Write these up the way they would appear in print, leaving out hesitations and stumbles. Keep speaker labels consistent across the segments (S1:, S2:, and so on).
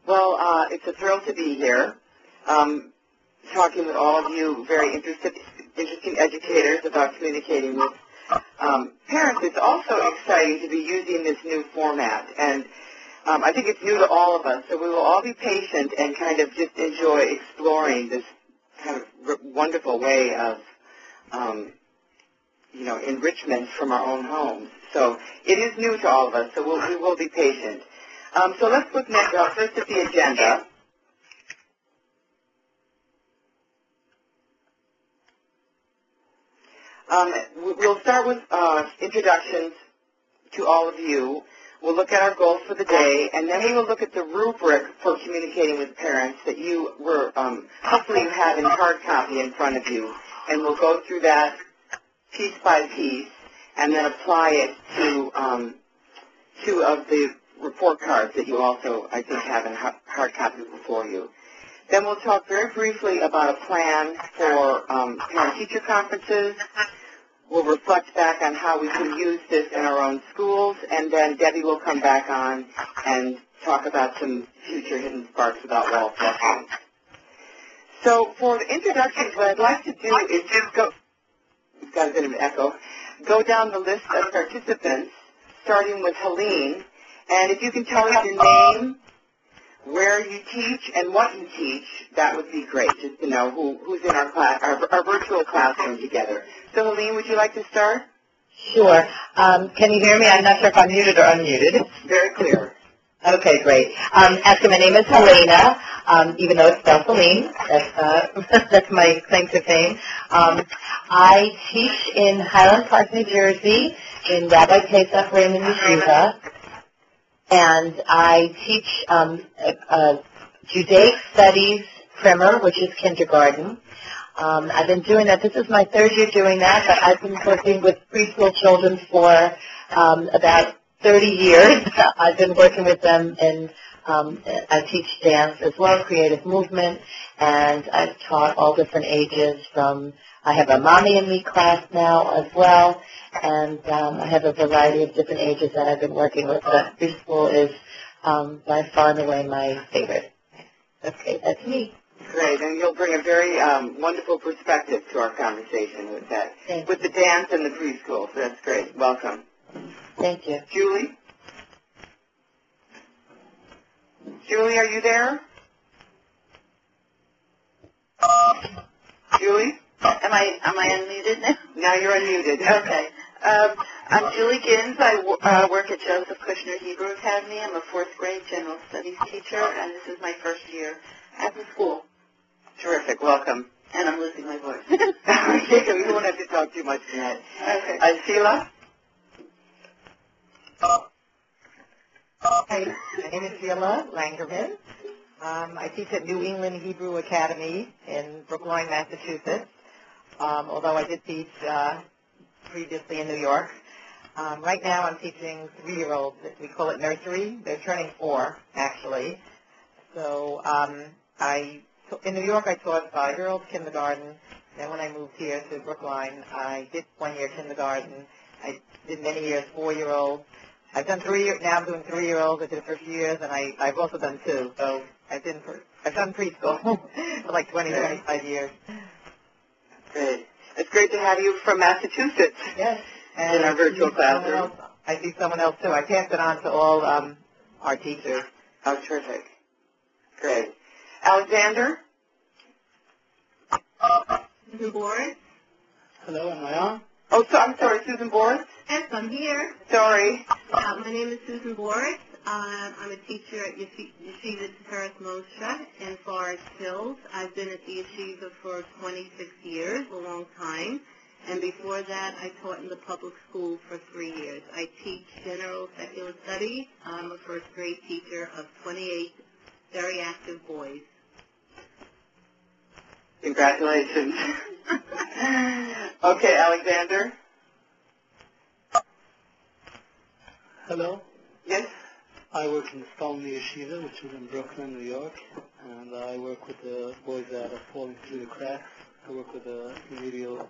S1: Well, it's a thrill to be here, talking with all of you very interesting educators about communicating with parents. It's also exciting to be using this new format, and I think it's new to all of us, so we will all be patient and kind of just enjoy exploring this kind of wonderful way of, enrichment from our own homes. So it is new to all of us, so we will be patient. So let's look next first at the agenda. We'll start with introductions to all of you. We'll look at our goals for the day, and then we will look at the rubric for communicating with parents that you were, hopefully you have in hard copy in front of you, and we'll go through that piece by piece and then apply it to two of the report cards that you also, I think, have in hard copy before you. Then we'll talk very briefly about a plan for parent-teacher conferences. We'll reflect back on how we can use this in our own schools, and then Debbie will come back on and talk about some future hidden sparks about wall flushing. So for the introductions, what I'd like to do is just go, it's got a bit of an echo, go down the list of participants, starting with Helene, and if you can tell us your name, where you teach, and what you teach, that would be great, just to know who's in our class, our virtual classroom together. So, Helene, would you like to start?
S2: Sure. Can you hear me? I'm not sure if I'm muted or unmuted.
S1: Very clear.
S2: Okay, great. Actually, my name is Helena, even though it's spelled Helene. That's my claim to fame. I teach in Highland Park, New Jersey, in Rabbi Pesach Raymond Yeshiva. And I teach Judaic Studies primer, which is kindergarten. I've been doing that. This is my third year doing that, but I've been working with preschool children for about 30 years. I've been working with them, and I teach dance as well, creative movement, and I've taught all different ages from, I have a Mommy and Me class now as well, and I have a variety of different ages that I've been working with, but preschool is by far and away my favorite. Okay, that's me.
S1: Great, and you'll bring a very wonderful perspective to our conversation with that, with the dance and the preschool, so that's great. Welcome.
S2: Thank you.
S1: Julie? Julie, are you there? Julie?
S3: Am I unmuted now?
S1: Now you're unmuted.
S3: Okay. I'm Julie Gins. I work at Joseph Kushner Hebrew Academy. I'm a fourth grade general studies teacher, and this is my first year at the school.
S1: Terrific. Welcome.
S3: And I'm losing my voice.
S1: Okay, we won't have to talk too much tonight.
S3: Okay.
S1: Sheila?
S4: Hi, my name is Sheila Langerman. I teach at New England Hebrew Academy in Brookline, Massachusetts, although I did teach previously in New York. Right now I'm teaching 3-year-olds. We call it nursery. They're turning 4, actually. So in New York I taught 5-year-olds kindergarten. Then when I moved here to Brookline, I did 1-year kindergarten. I did many years 4-year-olds. I've done 3 years, now I'm doing 3-year-olds. I did it for a few years, and I've also done 2. So I've done preschool for like 20, 25 years.
S1: Great. It's great to have you from Massachusetts.
S4: Yes. And
S1: in our virtual classroom.
S4: I see someone else, too. I pass it on to all our teachers.
S1: Oh, terrific. Great. Alexander?
S3: Susan Boris?
S5: Hello, am I on?
S1: Oh, so, I'm sorry, Susan Boris?
S3: Yes, I'm here.
S1: Sorry.
S3: My name is Susan Boris. I'm a teacher at Yeshiva Tiferes Moshe in Forest Hills. I've been at the yeshiva for 26 years, a long time. And before that, I taught in the public school for 3 years. I teach general secular studies. I'm a first grade teacher of 28 very active boys.
S1: Congratulations. Okay, Alexander?
S5: Hello,
S1: Yes?
S5: I work in the Stalman Yeshiva, which is in Brooklyn, New York, and I work with the boys that are falling through the cracks. I work with the remedial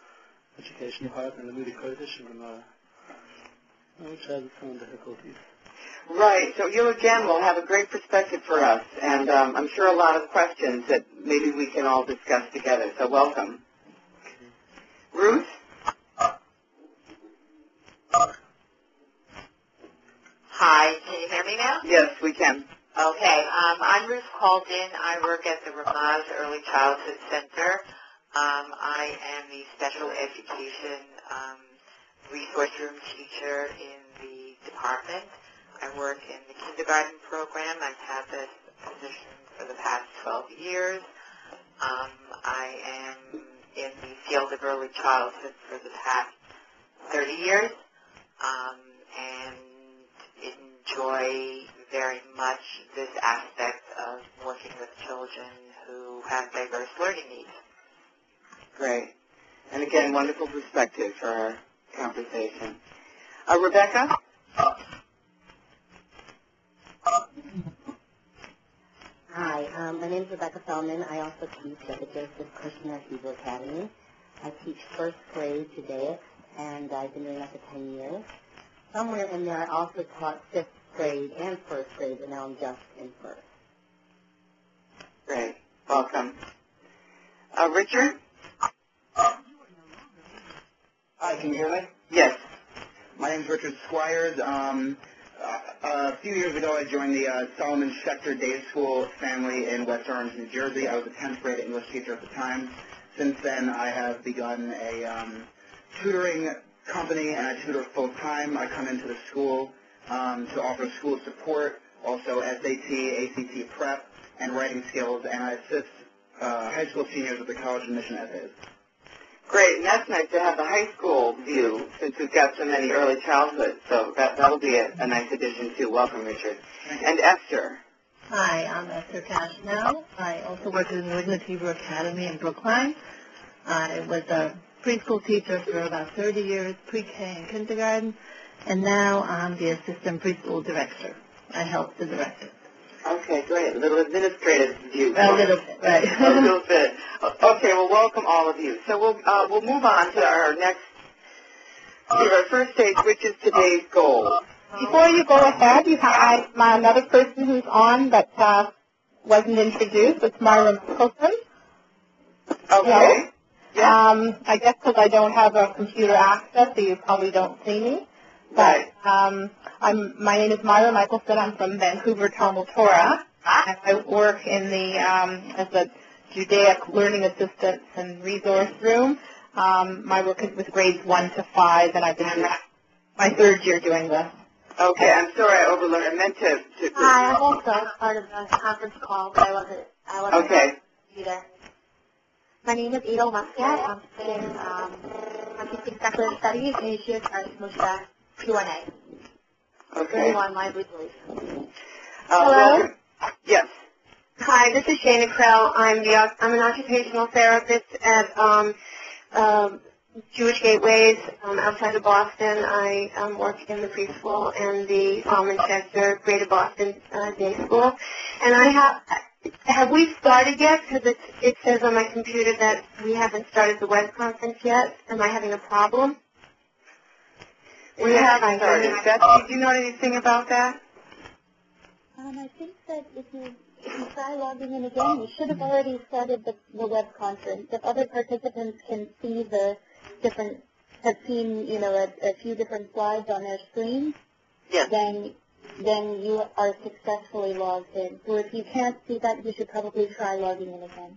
S5: education department, the Moody Kurdish, which has its own difficulties.
S1: Right. So you again will have a great perspective for us, and I'm sure a lot of questions that maybe we can all discuss together. So welcome. Ruth?
S6: Hi, can you hear me now?
S1: Yes, we can.
S6: Okay, I'm Ruth Calden. I work at the Ramaz Early Childhood Center. I am the special education resource room teacher in the department. I work in the kindergarten program. I've had this position for the past 12 years. I am in the field of early childhood for the past 30 years and enjoy very much this aspect of working with children who have diverse learning needs.
S1: Great. And again, wonderful perspective for our conversation. Rebecca?
S7: Hi, my name is Rebecca Feldman. I also teach at the Joseph Kushner Hebrew Academy. I teach first grade Judaic, and I've been doing that for 10 years. Somewhere in there, I also taught fifth grade and first grade, but now I'm just in first.
S1: Great. Welcome. Richard?
S8: Hi, can you hear me?
S1: Yes.
S8: My name is Richard Squires. A few years ago, I joined the Solomon Schechter Day School family in West Orange, New Jersey. I was a 10th grade English teacher at the time. Since then, I have begun a tutoring company, and I tutor full-time. I come into the school to offer school support, also SAT, ACT prep, and writing skills, and I assist high school seniors with the college admission essays.
S1: Great, and that's nice to have the high school view since we've got so many early childhood. So that'll be a nice addition too. Welcome, Richard. And Esther.
S3: Hi, I'm Esther Cashnow. I also work at the New England Hebrew Academy in Brookline. I was a preschool teacher for about 30 years, pre-K and kindergarten, and now I'm the assistant preschool director. I help the director.
S1: Okay, great. A little administrative view.
S3: A little bit, right.
S1: A little bit. Okay, well, welcome all of you. So we'll move on to our first stage, which is today's goal.
S2: Before you go ahead, you have another person who's on that wasn't introduced. It's Myra Mickelson.
S1: Okay.
S2: Yeah. I guess because I don't have a computer access, so you probably don't see me. But my name is Myra Michelson. I'm from Vancouver, Talmud Torah. And I work in the as a Judaic learning assistance and resource room. My work is with grades 1 to 5, and I've been doing my third year doing this.
S1: Okay, I'm sorry I overlooked. I meant to.
S7: Hi, I'm also part of the conference call, but I wasn't
S1: Okay.
S7: either. My name is Edel Muscat. I'm studying artistic secular studies in Yeshiva Taras Moshe Q&A.
S1: Okay.
S7: On my belief.
S1: Hello? Yes.
S9: Hi, this is Shana Krell. I'm an occupational therapist at Jewish Gateways outside of Boston. I work in the preschool and the Solomon Schechter Greater Boston Day School. And have we started yet? Because it says on my computer that we haven't started the web conference yet. Am I having a problem?
S1: We haven't started. Betsy, do you know anything about that?
S7: I think that if you try logging in again, you should have already started the web conference. If other participants can see have seen, a few different slides on their screen,
S1: yes,
S7: then you are successfully logged in. So if you can't see that, you should probably try logging in again.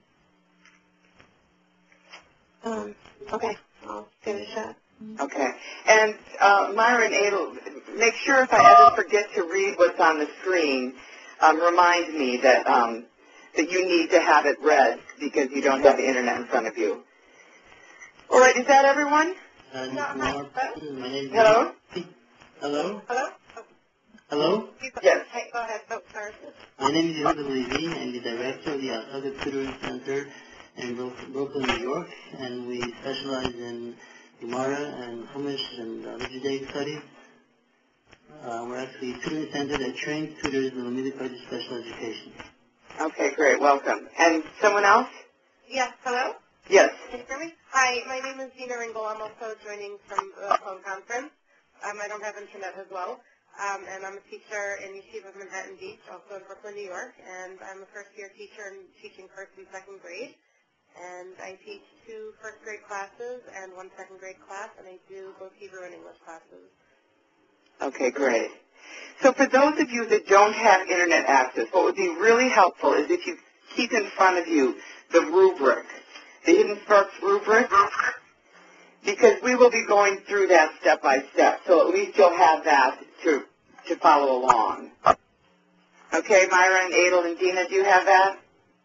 S9: Okay, I'll give it a shot.
S1: Okay. And Myra and Adel, make sure if I ever forget to read what's on the screen, remind me that that you need to have it read because you don't have the internet in front of you. All right, is that everyone?
S5: Hello?
S1: Hello?
S5: Hello?
S9: Hello?
S5: Hello?
S1: Yes.
S9: Hey, go ahead. Oh, sorry.
S5: My name is Yehuda Levi. I'm the director of the Asada Tutoring Center in Brooklyn, New York, and we specialize in Gemara and Chumash and other Judaic studies. We're actually a tutoring center that trains tutors in Lamidic Arts special education.
S1: Okay, great. Welcome. And someone else?
S9: Yes, hello?
S1: Yes.
S9: Can you hear me? Hi, my name is Dina Ringel. I'm also joining from the phone conference. I don't have internet as well. and I'm a teacher in Yeshiva of Manhattan Beach, also in Brooklyn, New York, and I'm a first-year teacher and teaching first and second grade. And I teach 2 first-grade classes and 1 second-grade class, and I do both Hebrew and English classes.
S1: Okay, great. So for those of you that don't have Internet access, what would be really helpful is if you keep in front of you the rubric, the Hidden Sparks rubric, because we will be going through that step by step, so at least you'll have that to follow along. Okay, Myra and Adel and Dina, do you have that?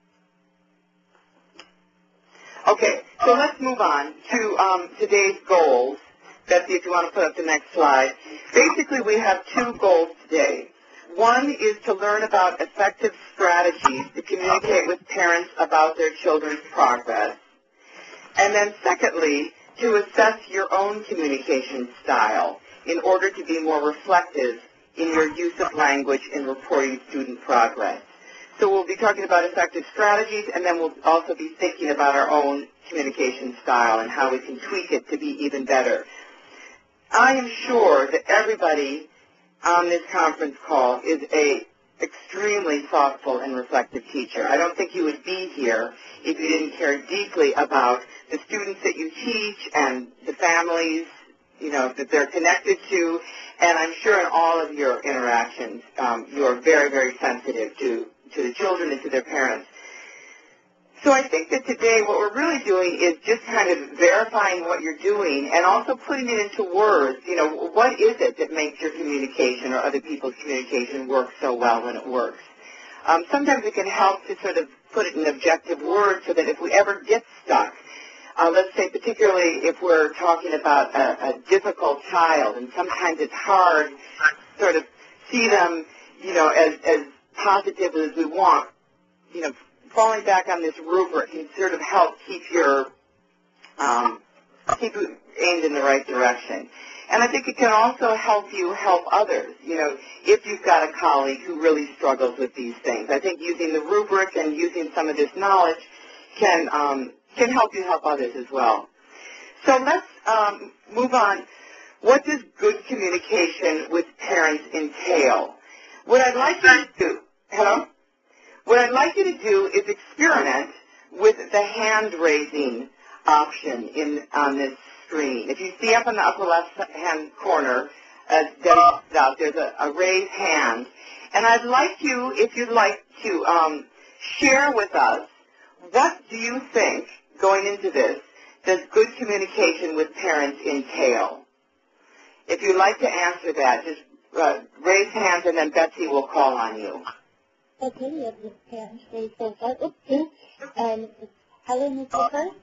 S1: Okay, so let's move on to today's goals. Betsy, if you want to put up the next slide. Basically, we have 2 goals today. One is to learn about effective strategies to communicate with parents about their children's progress. And then secondly, to assess your own communication style in order to be more reflective in your use of language in reporting student progress. So we'll be talking about effective strategies, and then we'll also be thinking about our own communication style and how we can tweak it to be even better. I am sure that everybody on this conference call is a extremely thoughtful and reflective teacher. I don't think you would be here if you didn't care deeply about the students that you teach and the families, that they're connected to, and I'm sure in all of your interactions, you're very, very sensitive to the children and to their parents. So I think that today what we're really doing is just kind of verifying what you're doing and also putting it into words. What is it that makes your communication or other people's communication work so well when it works? Sometimes it can help to sort of put it in objective words so that if we ever get stuck, let's say particularly if we're talking about a difficult child, and sometimes it's hard to sort of see them, as positively as we want, falling back on this rubric can sort of help keep you aimed in the right direction. And I think it can also help you help others, if you've got a colleague who really struggles with these things. I think using the rubric and using some of this knowledge can help you help others as well. So let's move on. What does good communication with parents entail? What I'd like you to do, What I'd like you to do is experiment with the hand-raising option on this screen. If you see up in the upper left-hand corner, as Debbie pointed out, there's a raised hand. And I'd like you, if you'd like to share with us, what do you think, going into this, does good communication with parents entail? If you'd like to answer that, just raise hands and then Betsy will call on you.
S7: Okay, we have this parents raised so far. Okay, Helen is the first.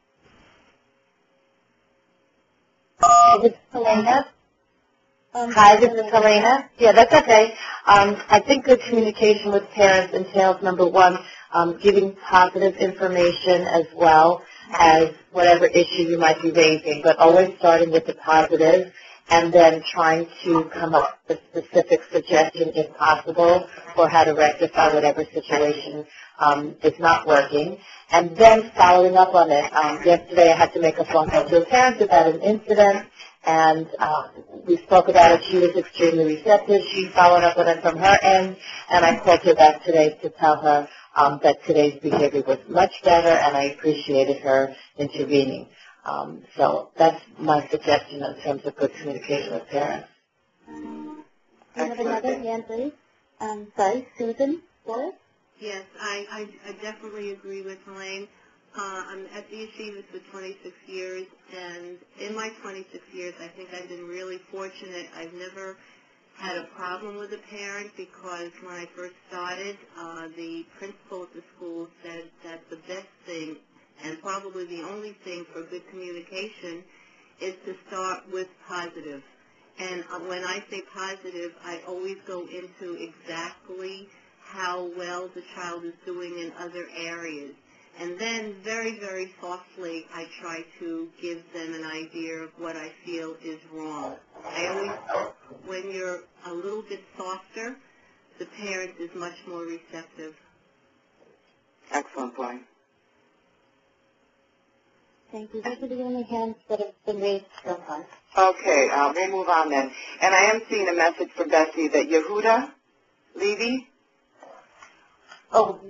S2: Is it Helena? Hi, this is Helena. Yeah, that's okay. I think good communication with parents entails, number one, giving positive information as well as whatever issue you might be raising, but always starting with the positive and then trying to come up with a specific suggestion, if possible, for how to rectify whatever situation is not working, and then following up on it. Yesterday I had to make a phone call to a parent about an incident, and we spoke about it. She was extremely receptive. She followed up on it from her end, and I called her back today to tell her that today's behavior was much better, and I appreciated her intervening. So that's my suggestion in terms of good communication with parents.
S7: We have another hand raised. Sorry, Susan, Flores?
S3: Yes, I definitely agree with Helene. I'm at the yeshivas for 26 years, and in my 26 years, I think I've been really fortunate. I've never had a problem with a parent because when I first started, the principal at the school said that the best thing and probably the only thing for good communication is to start with positive. And when I say positive, I always go into exactly how well the child is doing in other areas. And then very, very softly, I try to give them an idea of what I feel is wrong. When you're a little bit softer, the parent is much more receptive.
S1: Excellent point.
S7: Thank you. Those are the only hands that have been raised so far.
S1: Okay, we'll move on then. And I am seeing a message from Bessie that Yehuda Levy.
S7: Oh.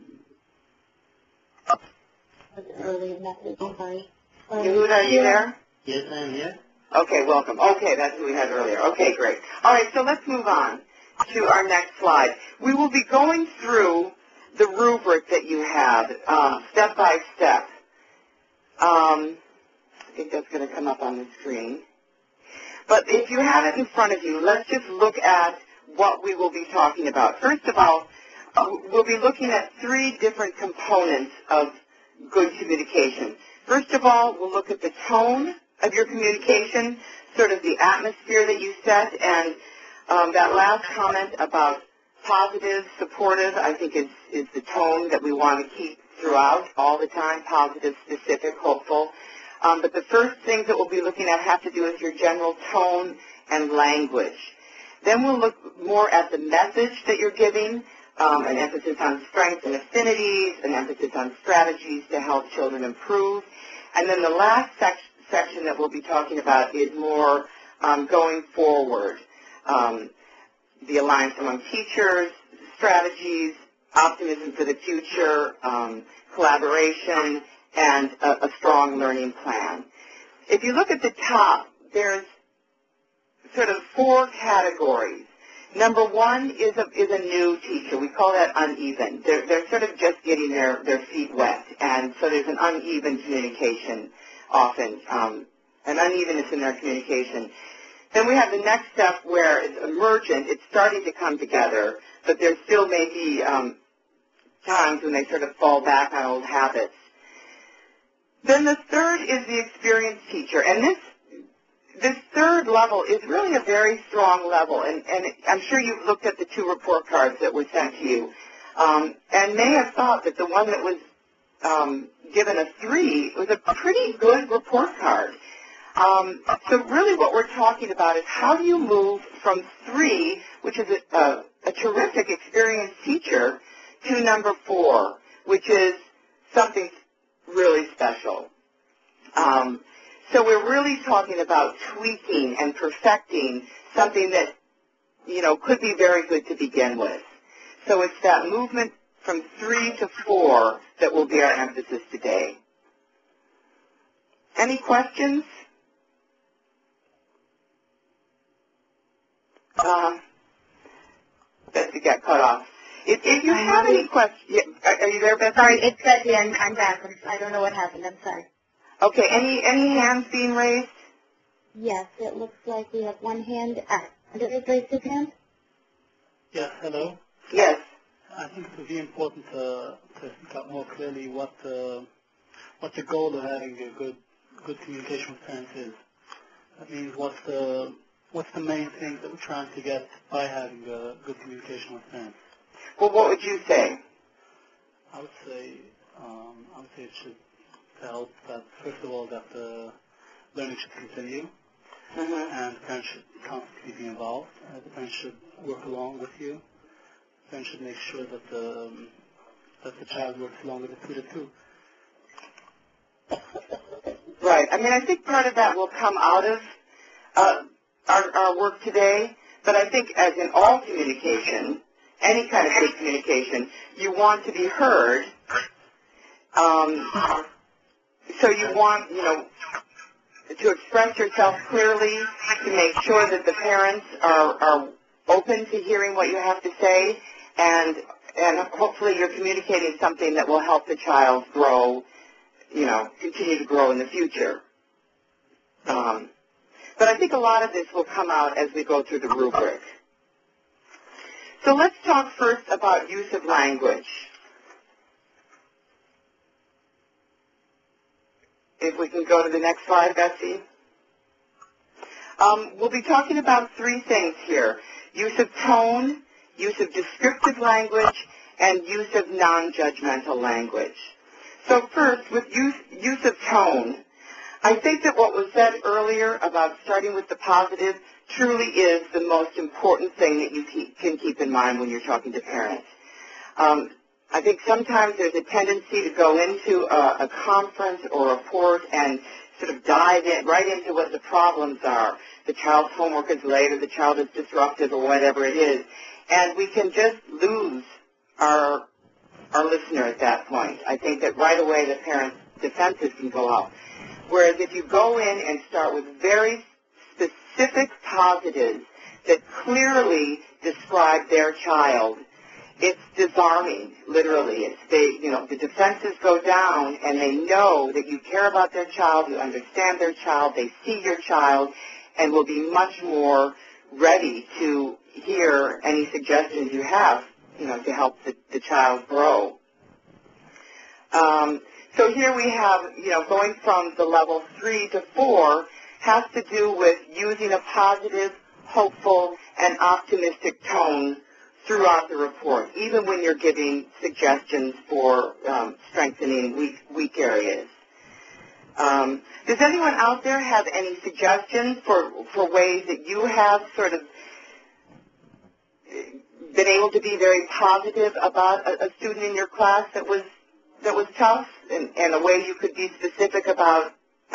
S7: Was it earlier message? I'm sorry.
S1: Yehuda, are you there?
S5: Yes, I am here.
S1: Okay, welcome. Okay, that's who we had earlier. Okay, great. All right, so let's move on to our next slide. We will be going through the rubric that you have, step by step. I think that's going to come up on the screen. But if you have it in front of you, let's just look at what we will be talking about. First of all, we'll be looking at 3 different components of good communication. First of all, we'll look at the tone of your communication, sort of the atmosphere that you set, and that last comment about positive, supportive, I think is the tone that we want to keep throughout all the time, positive, specific, hopeful. But the first things that we'll be looking at have to do with your general tone and language. Then we'll look more at the message that you're giving, an emphasis on strengths and affinities, an emphasis on strategies to help children improve. And then the last section that we'll be talking about is more going forward, the alliance among teachers, strategies, optimism for the future, collaboration, and a strong learning plan. If you look at the top, there's sort of 4 categories. Number 1 is a new teacher. We call that uneven. They're sort of just getting their feet wet, and so there's an uneven communication often, an unevenness in their communication. Then we have the next step where it's emergent. It's starting to come together, but there still may be times when they sort of fall back on old habits. Then the third is the experienced teacher, and this third level is really a very strong level, and I'm sure you've looked at the 2 report cards that were sent to you, and may have thought that the one that was given a 3 was a pretty good report card. So really what we're talking about is how do you move from 3, which is a terrific experienced teacher, to number 4, which is something really special. So we're really talking about tweaking and perfecting something that, could be very good to begin with. So it's that movement from 3 to 4 that will be our emphasis today. Any questions? Betsy got cut off. If you have any questions, are you there, Betsy?
S9: Sorry, it's Betsy. I'm back. I don't know what happened. I'm sorry.
S1: Okay, any hands being raised?
S7: Yes, it looks like we have one hand. Andreas raised his hand?
S5: Yes, hello.
S1: Yes.
S5: I think it would be important to speak out more clearly what the goal of having a good communication with parents is. That means what's the main thing that we're trying to get by having a good communication with parents?
S1: Well, what would you say?
S5: I would say it should help that, first of all, that the learning should continue, and the parents should constantly be involved. The parents should work along with you. The parents should make sure that the child works along with the tutor too.
S1: Right. I mean, I think part of that will come out of our work today, but I think as in all communication, any kind of good communication, you want to be heard. So you want, to express yourself clearly, to make sure that the parents are open to hearing what you have to say, and hopefully you're communicating something that will help the child grow, continue to grow in the future. But I think a lot of this will come out as we go through the rubric. So let's talk first about use of language. If we can go to the next slide, Betsy. We'll be talking about 3 things here: use of tone, use of descriptive language, and use of non-judgmental language. So first, with use of tone, I think that what was said earlier about starting with the positive truly is the most important thing that you can keep in mind when you're talking to parents. I think sometimes there's a tendency to go into a conference or a report and sort of dive in right into what the problems are. The child's homework is late, or the child is disruptive, or whatever it is, and we can just lose our listener at that point. I think that right away the parents' defenses can go up. Whereas if you go in and start with very specific positives that clearly describe their child, it's disarming, literally. It's the defenses go down, and they know that you care about their child, you understand their child, they see your child, and will be much more ready to hear any suggestions you have, to help the child grow. So here we have, going from the level 3 to 4 has to do with using a positive, hopeful, and optimistic tone throughout the report, even when you're giving suggestions for strengthening weak areas. Does anyone out there have any suggestions for ways that you have sort of been able to be very positive about a student in your class that was tough, and a way you could be specific about,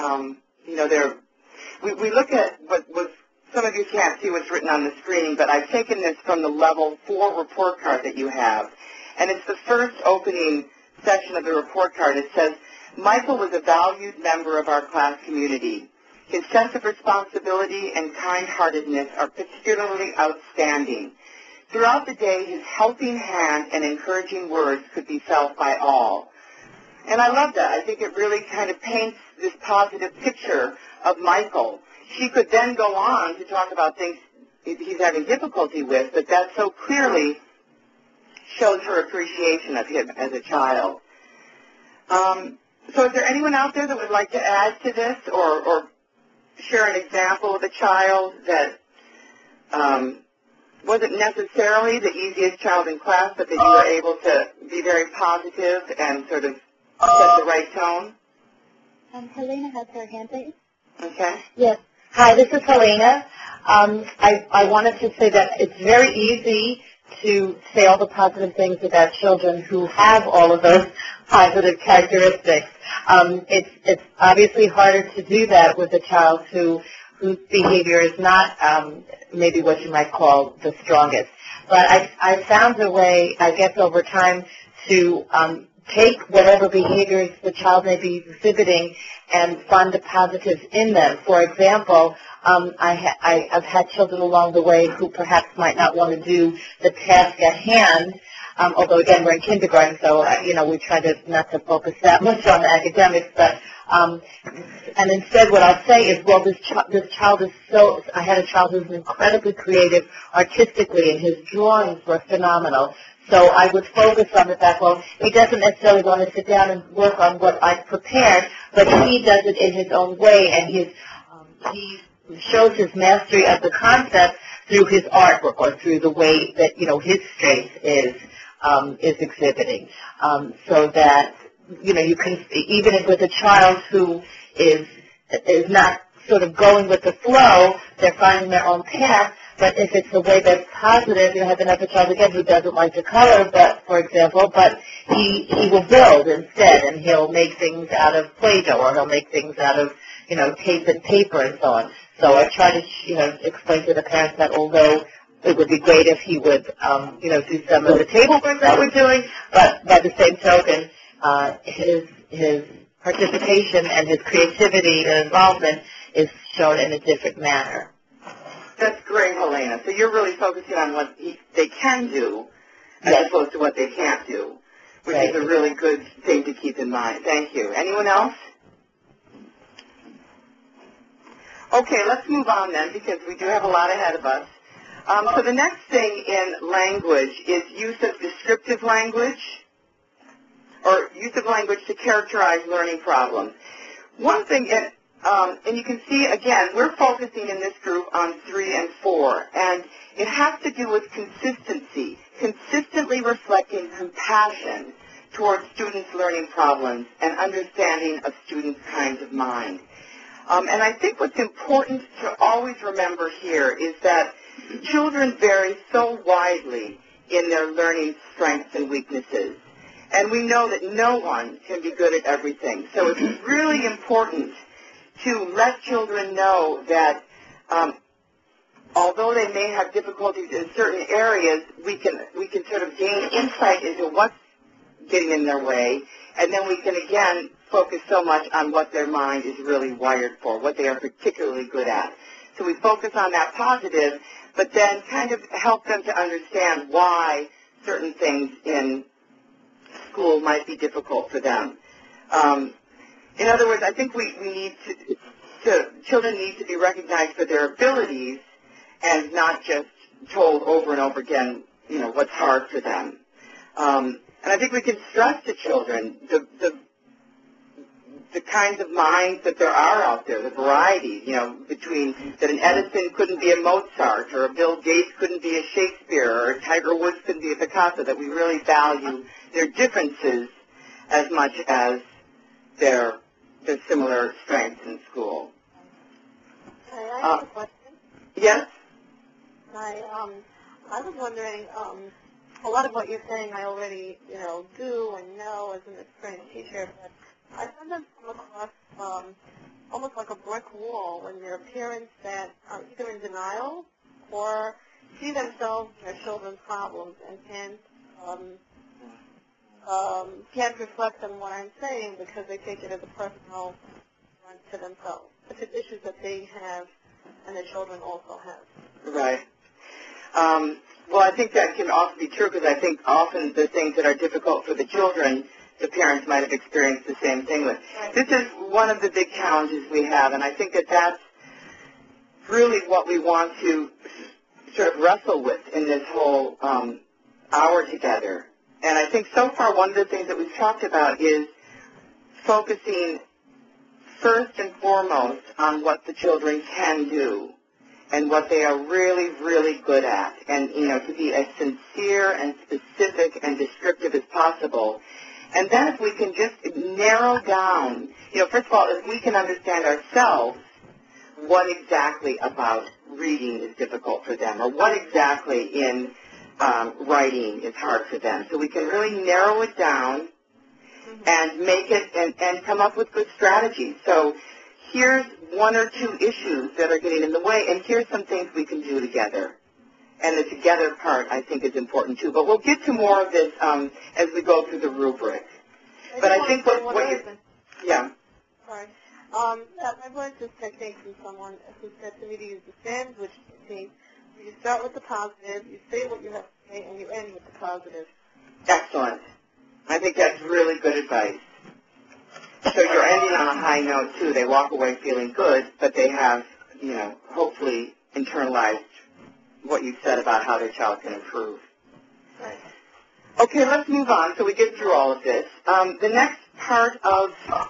S1: we look at what was, some of you can't see what's written on the screen, but I've taken this from the level 4 report card that you have, and it's the first opening section of the report card. It says, Michael was a valued member of our class community. His sense of responsibility and kind-heartedness are particularly outstanding. Throughout the day, his helping hand and encouraging words could be felt by all. And I love that. I think it really kind of paints this positive picture of Michael. She could then go on to talk about things he's having difficulty with, but that so clearly shows her appreciation of him as a child. So is there anyone out there that would like to add to this or share an example of a child that wasn't necessarily the easiest child in class, but that you were able to be very positive and sort of set the right tone?
S7: Helena has her hand raised.
S1: Okay.
S2: Yes. Hi, this is Helena. I wanted to say that it's very easy to say all the positive things about children who have all of those positive characteristics. It's obviously harder to do that with a child whose behavior is not maybe what you might call the strongest. But I found a way, I guess, over time to take whatever behaviors the child may be exhibiting and find the positives in them. For example, I've had children along the way who perhaps might not want to do the task at hand, although, again, we're in kindergarten, so, we try to not to focus that much on the academics, but and instead what I'll say is, well, this child is so, I had a child who's incredibly creative artistically, and his drawings were phenomenal. So I would focus on the fact, well, he doesn't necessarily want to sit down and work on what I've prepared, but he does it in his own way, and he shows his mastery of the concept through his artwork or through the way that, his strength is exhibiting. So that, you can, even with a child who is not sort of going with the flow, they're finding their own path. But if it's a way that's positive, you have another child, again, who doesn't like to color, for example, but he will build instead, and he'll make things out of Play-Doh, or he'll make things out of, tape and paper and so on. So I try to, explain to the parents that although it would be great if he would, do some of the table work that we're doing, but by the same token, his participation and his creativity and involvement is shown in a different manner.
S1: That's great, Helena. So you're really focusing on what they can do as opposed to what they can't do, which is a really good thing to keep in mind. Thank you. Anyone else? Okay, let's move on then, because we do have a lot ahead of us. So the next thing in language is use of descriptive language, or use of language to characterize learning problems. One thing, and you can see, again, we're focusing in this group on 3 and 4, and it has to do with consistency, consistently reflecting compassion towards students' learning problems and understanding of students' kinds of mind. And I think what's important to always remember here is that children vary so widely in their learning strengths and weaknesses. And we know that no one can be good at everything. So it's really important to let children know that although they may have difficulties in certain areas, we can sort of gain insight into what's getting in their way, and then we can, again, focus so much on what their mind is really wired for, what they are particularly good at. So we focus on that positive, but then kind of help them to understand why certain things in school might be difficult for them. In other words, I think we need children need to be recognized for their abilities and not just told over and over again, you know, what's hard for them. And I think we can stress to children the kinds of minds that there are out there, the variety, you know, between that an Edison couldn't be a Mozart, or a Bill Gates couldn't be a Shakespeare, or a Tiger Woods couldn't be a Picasso, that we really value their differences as much as their similar strengths in school.
S9: Can I ask a question?
S1: Yes?
S9: I was wondering, a lot of what you're saying I already, you know, do and know as an experienced teacher, but I sometimes come across almost like a brick wall when there are parents that are either in denial or see themselves in their children's problems and can't reflect on what I'm saying because they take it as a personal one to themselves. It's issues that they have and their children also have.
S1: Right. Well, I think that can often be true because I think often the things that are difficult for the children, the parents might have experienced the same thing with. Right. This is one of the big challenges we have, and I think that that's really what we want to sort of wrestle with in this whole hour together. And I think so far one of the things that we've talked about is focusing first and foremost on what the children can do and what they are really, really good at, and, you know, to be as sincere and specific and descriptive as possible. And then if we can just narrow down, you know, first of all, if we can understand ourselves what exactly about reading is difficult for them or what exactly in writing is hard for them. So we can really narrow it down and make it and come up with good strategies. So here's one or two issues that are getting in the way, and here's some things we can do together. And the together part, I think, is important, too. But we'll get to more of this as we go through the rubric. But I think what you... Yeah.
S9: Sorry. I've learned this technique from someone who said to me to use the sandwich technique. You start with the positive, you say what you have to say, and you end with the positive.
S1: Excellent. I think that's really good advice. So you're ending on a high note, too. They walk away feeling good, but they have, you know, hopefully internalized what you said about how their child can improve.
S9: Right.
S1: Okay, let's move on so we get through all of this. The next part of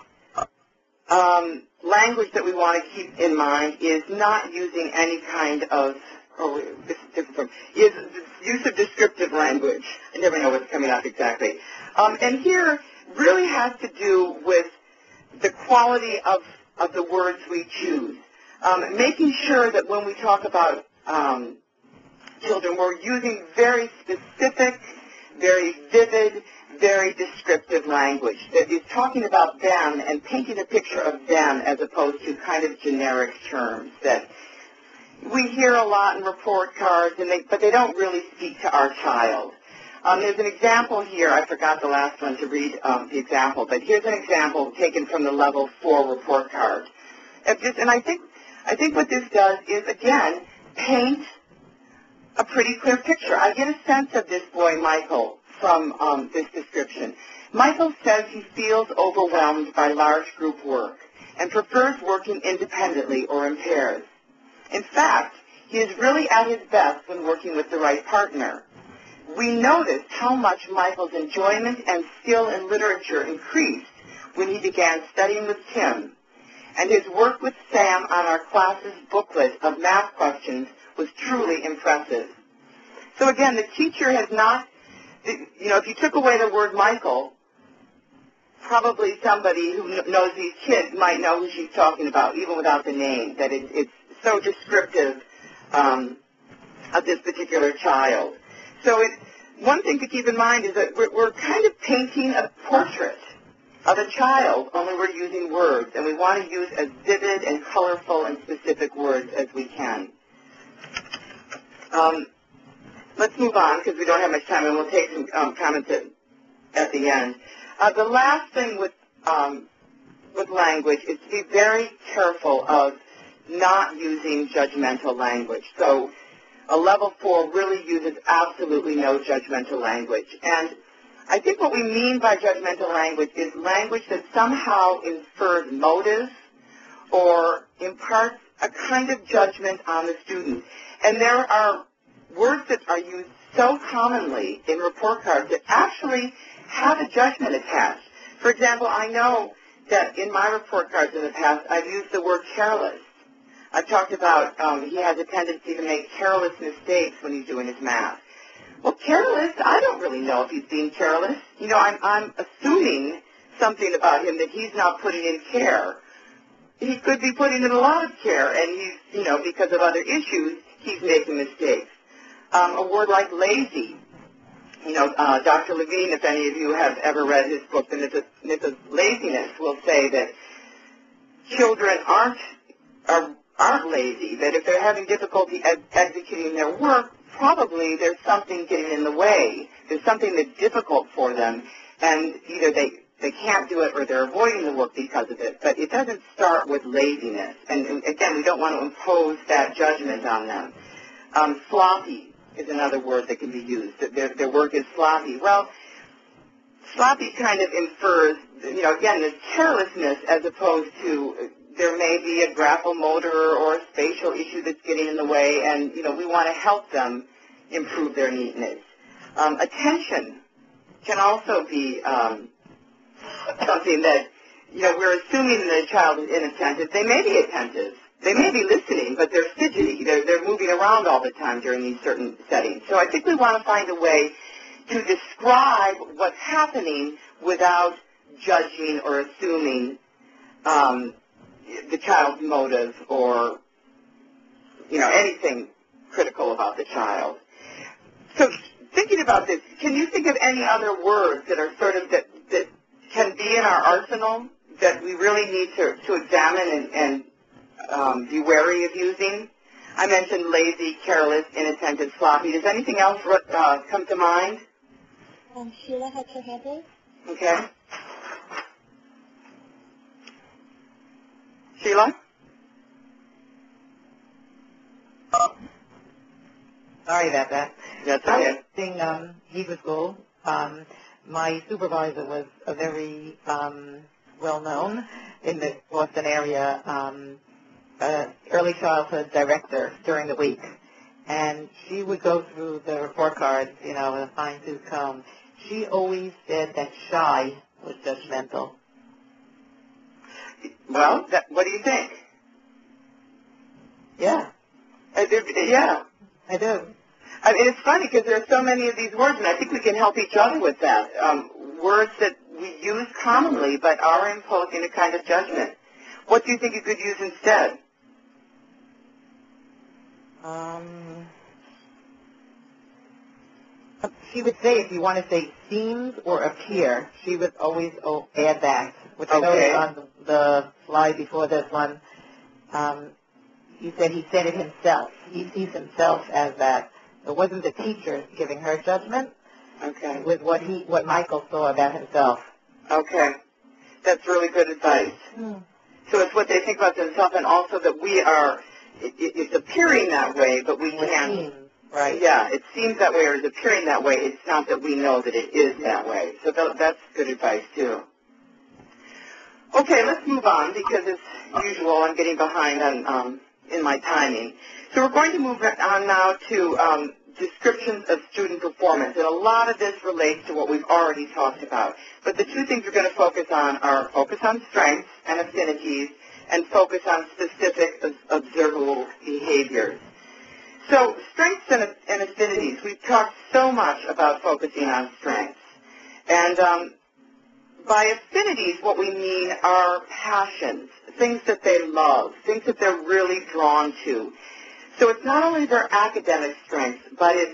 S1: language that we want to keep in mind is not using any kind of, this is different from, is use of descriptive language. I never know what's coming out exactly. And here really has to do with the quality of the words we choose. Making sure that when we talk about children, we're using very specific, very vivid, very descriptive language that is talking about them and painting a picture of them as opposed to kind of generic terms that we hear a lot in report cards, but they don't really speak to our child. There's an example here. I forgot the last one to read the example, but here's an example taken from the Level 4 report card. And I think what this does is, again, paint a pretty clear picture. I get a sense of this boy, Michael, from this description. Michael says he feels overwhelmed by large group work and prefers working independently or in pairs. In fact, he is really at his best when working with the right partner. We noticed how much Michael's enjoyment and skill in literature increased when he began studying with Tim, and his work with Sam on our class's booklet of math questions was truly impressive. So again, the teacher has not, you know, if you took away the word Michael, probably somebody who knows these kids might know who she's talking about, even without the name, that it's so descriptive of this particular child. So one thing to keep in mind is that we're kind of painting a portrait of a child, only we're using words, and we want to use as vivid and colorful and specific words as we can. Let's move on because we don't have much time, and we'll take some comments at the end. The last thing with language is to be very careful of not using judgmental language. So a level 4 really uses absolutely no judgmental language. And I think what we mean by judgmental language is language that somehow infers motives or imparts a kind of judgment on the student. And there are words that are used so commonly in report cards that actually have a judgment attached. For example, I know that in my report cards in the past, I've used the word careless. I've talked about he has a tendency to make careless mistakes when he's doing his math. Well, careless, I don't really know if he's being careless. You know, I'm assuming something about him that he's not putting in care. He could be putting in a lot of care, and he's, you know, because of other issues, he's making mistakes. A word like lazy. You know, Dr. Levine, if any of you have ever read his book, The Myth of Laziness, will say that children aren't lazy, that if they're having difficulty executing their work, probably there's something getting in the way. There's something that's difficult for them, and either they can't do it or they're avoiding the work because of it. But it doesn't start with laziness. And again, we don't want to impose that judgment on them. Sloppy is another word that can be used. Their work is sloppy. Well, sloppy kind of infers, you know, again, this carelessness as opposed to there may be a graphomotor or a spatial issue that's getting in the way, and, you know, we want to help them improve their neatness. Attention can also be something that, you know, we're assuming that a child is inattentive. They may be attentive. They may be listening, but they're fidgety. They're moving around all the time during these certain settings. So I think we want to find a way to describe what's happening without judging or assuming the child's motive or, you know, anything critical about the child. So thinking about this, can you think of any other words that are sort of that can be in our arsenal that we really need to examine and be wary of using? I mentioned lazy, careless, inattentive, sloppy. Does anything else come to mind?
S7: Sheila has her hand raised.
S1: Okay. Sheila?
S4: Sorry about that.
S1: That's
S4: I
S1: okay.
S4: was teaching Hebrew school. My supervisor was a very well-known in the Boston area early childhood director during the week. And she would go through the report cards, you know, with a fine-tooth comb. She always said that shy was judgmental.
S1: Well, what do you think?
S4: Yeah,
S1: Yeah.
S4: I do.
S1: I mean, it's funny because there are so many of these words, and I think we can help each other with that. Words that we use commonly but are imposing a kind of judgment. What do you think you could use instead?
S4: She would say, if you want to say seems or appear, she would always add that, which I
S1: Okay.
S4: noticed on the slide before this one. He said it himself. He sees himself as that. It wasn't the teacher giving her judgment.
S1: Okay.
S4: It was what Michael saw about himself.
S1: Okay. That's really good advice. So it's what they think about themselves, and also that we are, it's appearing that way, but we can't.
S4: Right.
S1: Yeah, it seems that way or is appearing that way. It's not that we know that it is that way. So that's good advice, too. Okay, let's move on because, as usual, I'm getting behind on in my timing. So we're going to move on now to descriptions of student performance. And a lot of this relates to what we've already talked about. But the two things we're going to focus on are focus on strengths and affinities and focus on specific observable behaviors. So strengths and affinities, we've talked so much about focusing on strengths. And by affinities, what we mean are passions, things that they love, things that they're really drawn to. So it's not only their academic strengths, but it's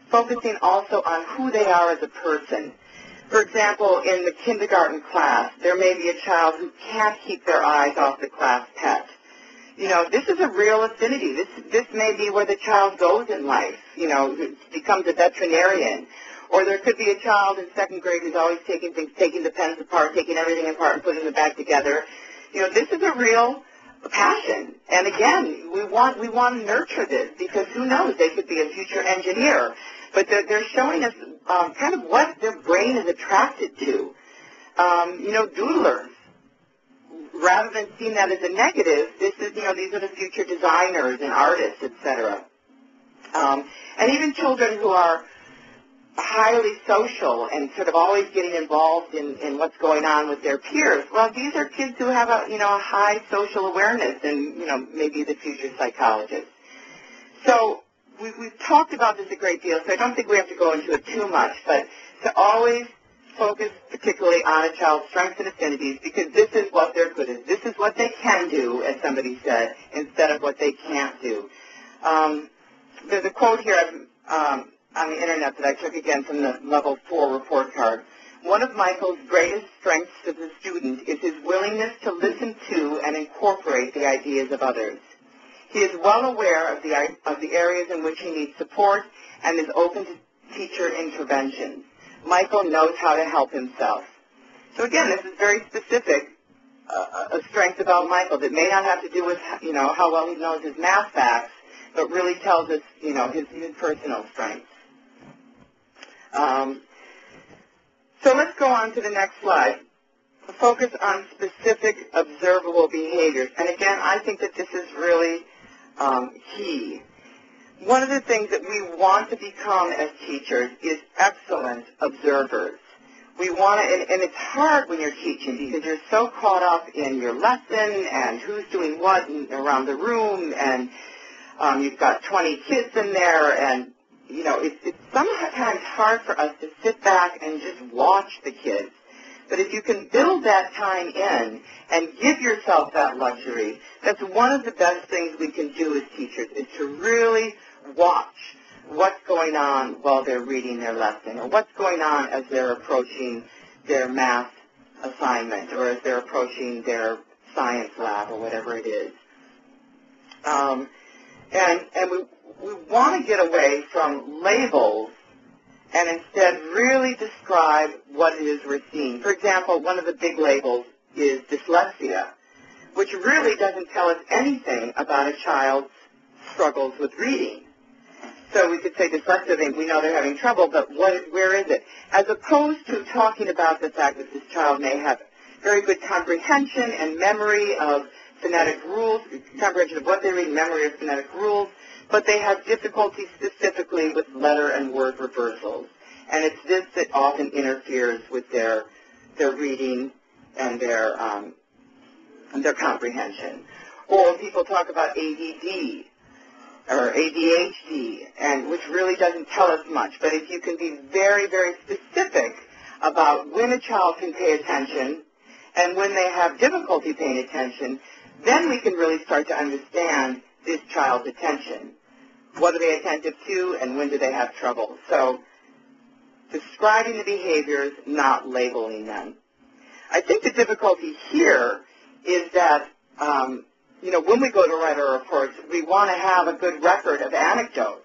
S1: focusing also on who they are as a person. For example, in the kindergarten class, there may be a child who can't keep their eyes off the class pet. You know, this is a real affinity. This may be where the child goes in life, you know, becomes a veterinarian. Or there could be a child in second grade who's always taking things, taking the pens apart, taking everything apart and putting it back together. You know, this is a real passion. And again, we want to nurture this because who knows, they could be a future engineer. But they're showing us kind of what their brain is attracted to. You know, doodlers. Rather than seeing that as a negative, this is, you know, these are the future designers and artists, etc. And even children who are highly social and sort of always getting involved in what's going on with their peers. Well, these are kids who have a, you know, a high social awareness and, you know, maybe the future psychologists. So we've talked about this a great deal, so I don't think we have to go into it too much, but to always focus particularly on a child's strengths and affinities because this is what they're good at. This is what they can do, as somebody said, instead of what they can't do. There's a quote here on the internet that I took again from the Level 4 report card. One of Michael's greatest strengths as a student is his willingness to listen to and incorporate the ideas of others. He is well aware of the areas in which he needs support and is open to teacher interventions. Michael knows how to help himself. So again, this is very specific, a strength about Michael that may not have to do with, you know, how well he knows his math facts, but really tells us, you know, his personal strengths. So let's go on to the next slide. Focus on specific observable behaviors. And again, I think that this is really key. One of the things that we want to become as teachers is excellent observers. We want to, and it's hard when you're teaching because you're so caught up in your lesson and who's doing what around the room, and you've got 20 kids in there, and you know, it's sometimes hard for us to sit back and just watch the kids. But if you can build that time in and give yourself that luxury, that's one of the best things we can do as teachers, is to really watch what's going on while they're reading their lesson, or what's going on as they're approaching their math assignment, or as they're approaching their science lab, or whatever it is. And we want to get away from labels and instead really describe what it is we're seeing. For example, one of the big labels is dyslexia, which really doesn't tell us anything about a child's struggles with reading. So we could say dyslexia, we know they're having trouble, but where is it? As opposed to talking about the fact that this child may have very good comprehension and memory of phonetic rules, comprehension of what they read, memory of phonetic rules, but they have difficulty specifically with letter and word reversals. And it's this that often interferes with their reading and their comprehension. Or people talk about ADD or ADHD, and which really doesn't tell us much. But if you can be very, very specific about when a child can pay attention and when they have difficulty paying attention, then we can really start to understand this child's attention. What are they attentive to, and when do they have trouble? So describing the behaviors, not labeling them. I think the difficulty here is that, you know, when we go to write our reports, we want to have a good record of anecdotes.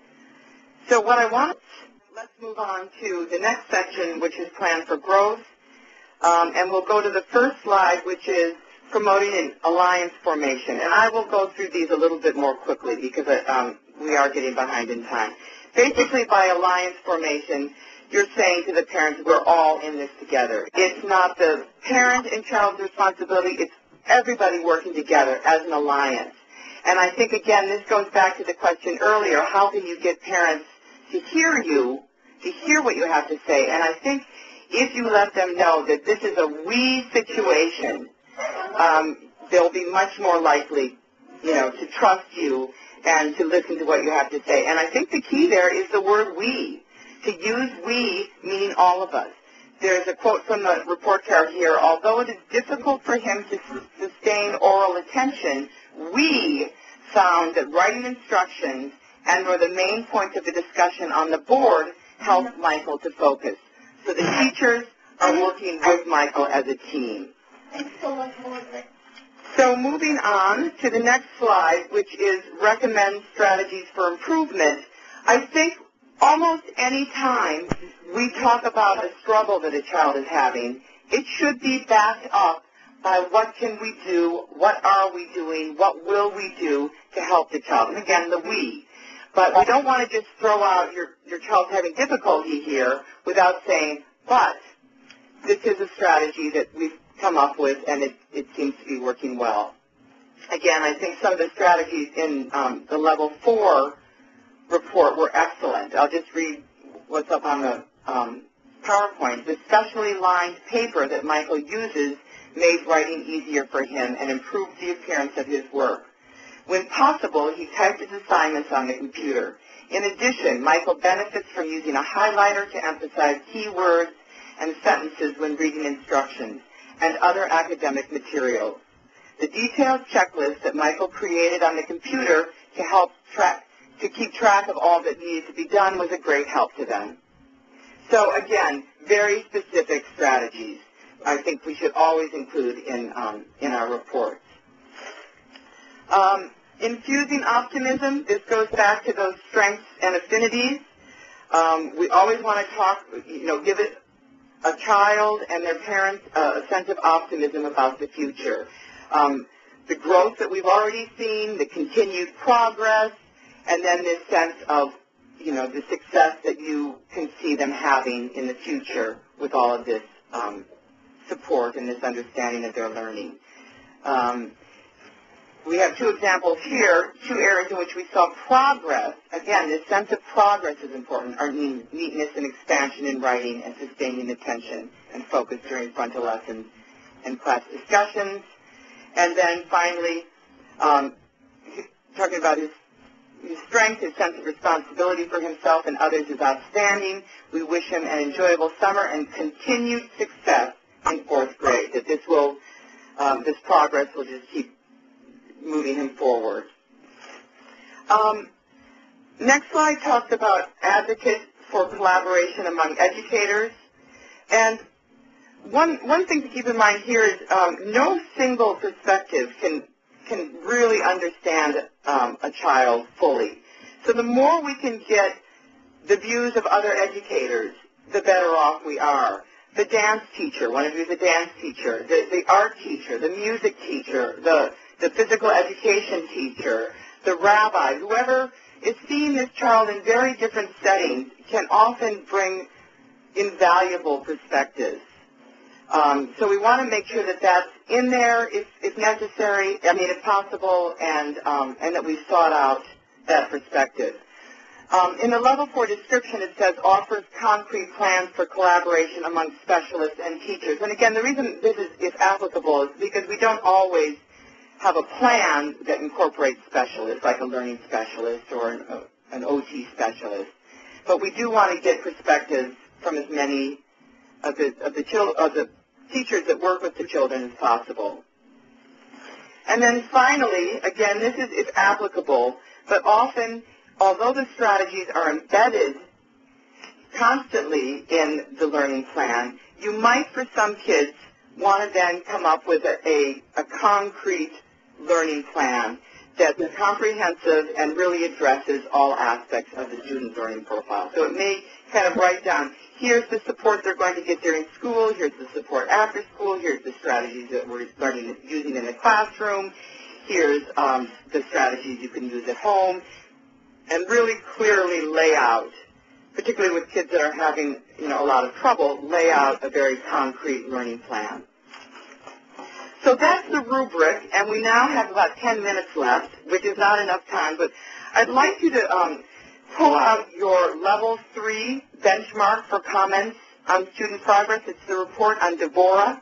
S1: So what I want, let's move on to the next section, which is plan for growth. And we'll go to the first slide, which is promoting an alliance formation. And I will go through these a little bit more quickly because we are getting behind in time. Basically, by alliance formation, you're saying to the parents, we're all in this together. It's not the parent and child's responsibility. It's everybody working together as an alliance. And I think, again, this goes back to the question earlier, how can you get parents to hear you, to hear what you have to say? And I think if you let them know that this is a we situation, they'll be much more likely, you know, to trust you and to listen to what you have to say. And I think the key there is the word we. To use we, meaning all of us. There's a quote from the report card here, although it is difficult for him to sustain oral attention, we found that writing instructions and where the main points of the discussion on the board help Michael to focus. So the teachers are working with Michael as a team.
S9: Thanks so much, Elizabeth.
S1: So moving on to the next slide, which is recommend strategies for improvement. I think almost any time we talk about a struggle that a child is having, it should be backed up by what can we do, what are we doing, what will we do to help the child. And again, the we. But we don't want to just throw out your child's having difficulty here without saying, but this is a strategy that we've come up with and it seems to be working well. Again, I think some of the strategies in the Level 4 report were excellent. I'll just read what's up on the PowerPoint. The specially lined paper that Michael uses made writing easier for him and improved the appearance of his work. When possible, he typed his assignments on the computer. In addition, Michael benefits from using a highlighter to emphasize key words and sentences when reading instructions and other academic materials. The detailed checklist that Michael created on the computer to keep track of all that needed to be done was a great help to them. So again, very specific strategies I think we should always include in our reports. Infusing optimism, this goes back to those strengths and affinities. We always want to talk, give it a child and their parents a sense of optimism about the future. The growth that we've already seen, the continued progress, and then this sense of, the success that you can see them having in the future with all of this support and this understanding of their learning. We have two examples here, two areas in which we saw progress. Again, this sense of progress is important, our neatness and expansion in writing and sustaining attention and focus during frontal lessons and class discussions. And then finally, talking about his strength, his sense of responsibility for himself and others is outstanding. We wish him an enjoyable summer and continued success in 4th grade, that this progress will just keep moving him forward. Next slide talks about advocates for collaboration among educators. And one thing to keep in mind here is no single perspective can really understand a child fully. So the more we can get the views of other educators, the better off we are. The dance teacher, one of you is a dance teacher, the art teacher, the music teacher, the physical education teacher, the rabbi, whoever is seeing this child in very different settings can often bring invaluable perspectives. So we want to make sure that that's in there if necessary, if possible, and that we've sought out that perspective. In the Level 4 description, it says offers concrete plans for collaboration among specialists and teachers. And again, the reason this is applicable is because we don't always have a plan that incorporates specialists, like a learning specialist or an OT specialist. But we do want to get perspectives from as many of the teachers that work with the children as possible. And then finally, again, this is applicable, but often, although the strategies are embedded constantly in the learning plan, you might, for some kids, want to then come up with a concrete learning plan that's comprehensive and really addresses all aspects of the student's learning profile. So it may kind of write down, here's the support they're going to get during school, here's the support after school, here's the strategies that we're using in the classroom, here's the strategies you can use at home, and really clearly lay out, particularly with kids that are having a lot of trouble, lay out a very concrete learning plan. So that's the rubric, and we now have about 10 minutes left, which is not enough time, but I'd like you to pull out your Level 3 benchmark for comments on student progress. It's the report on Deborah.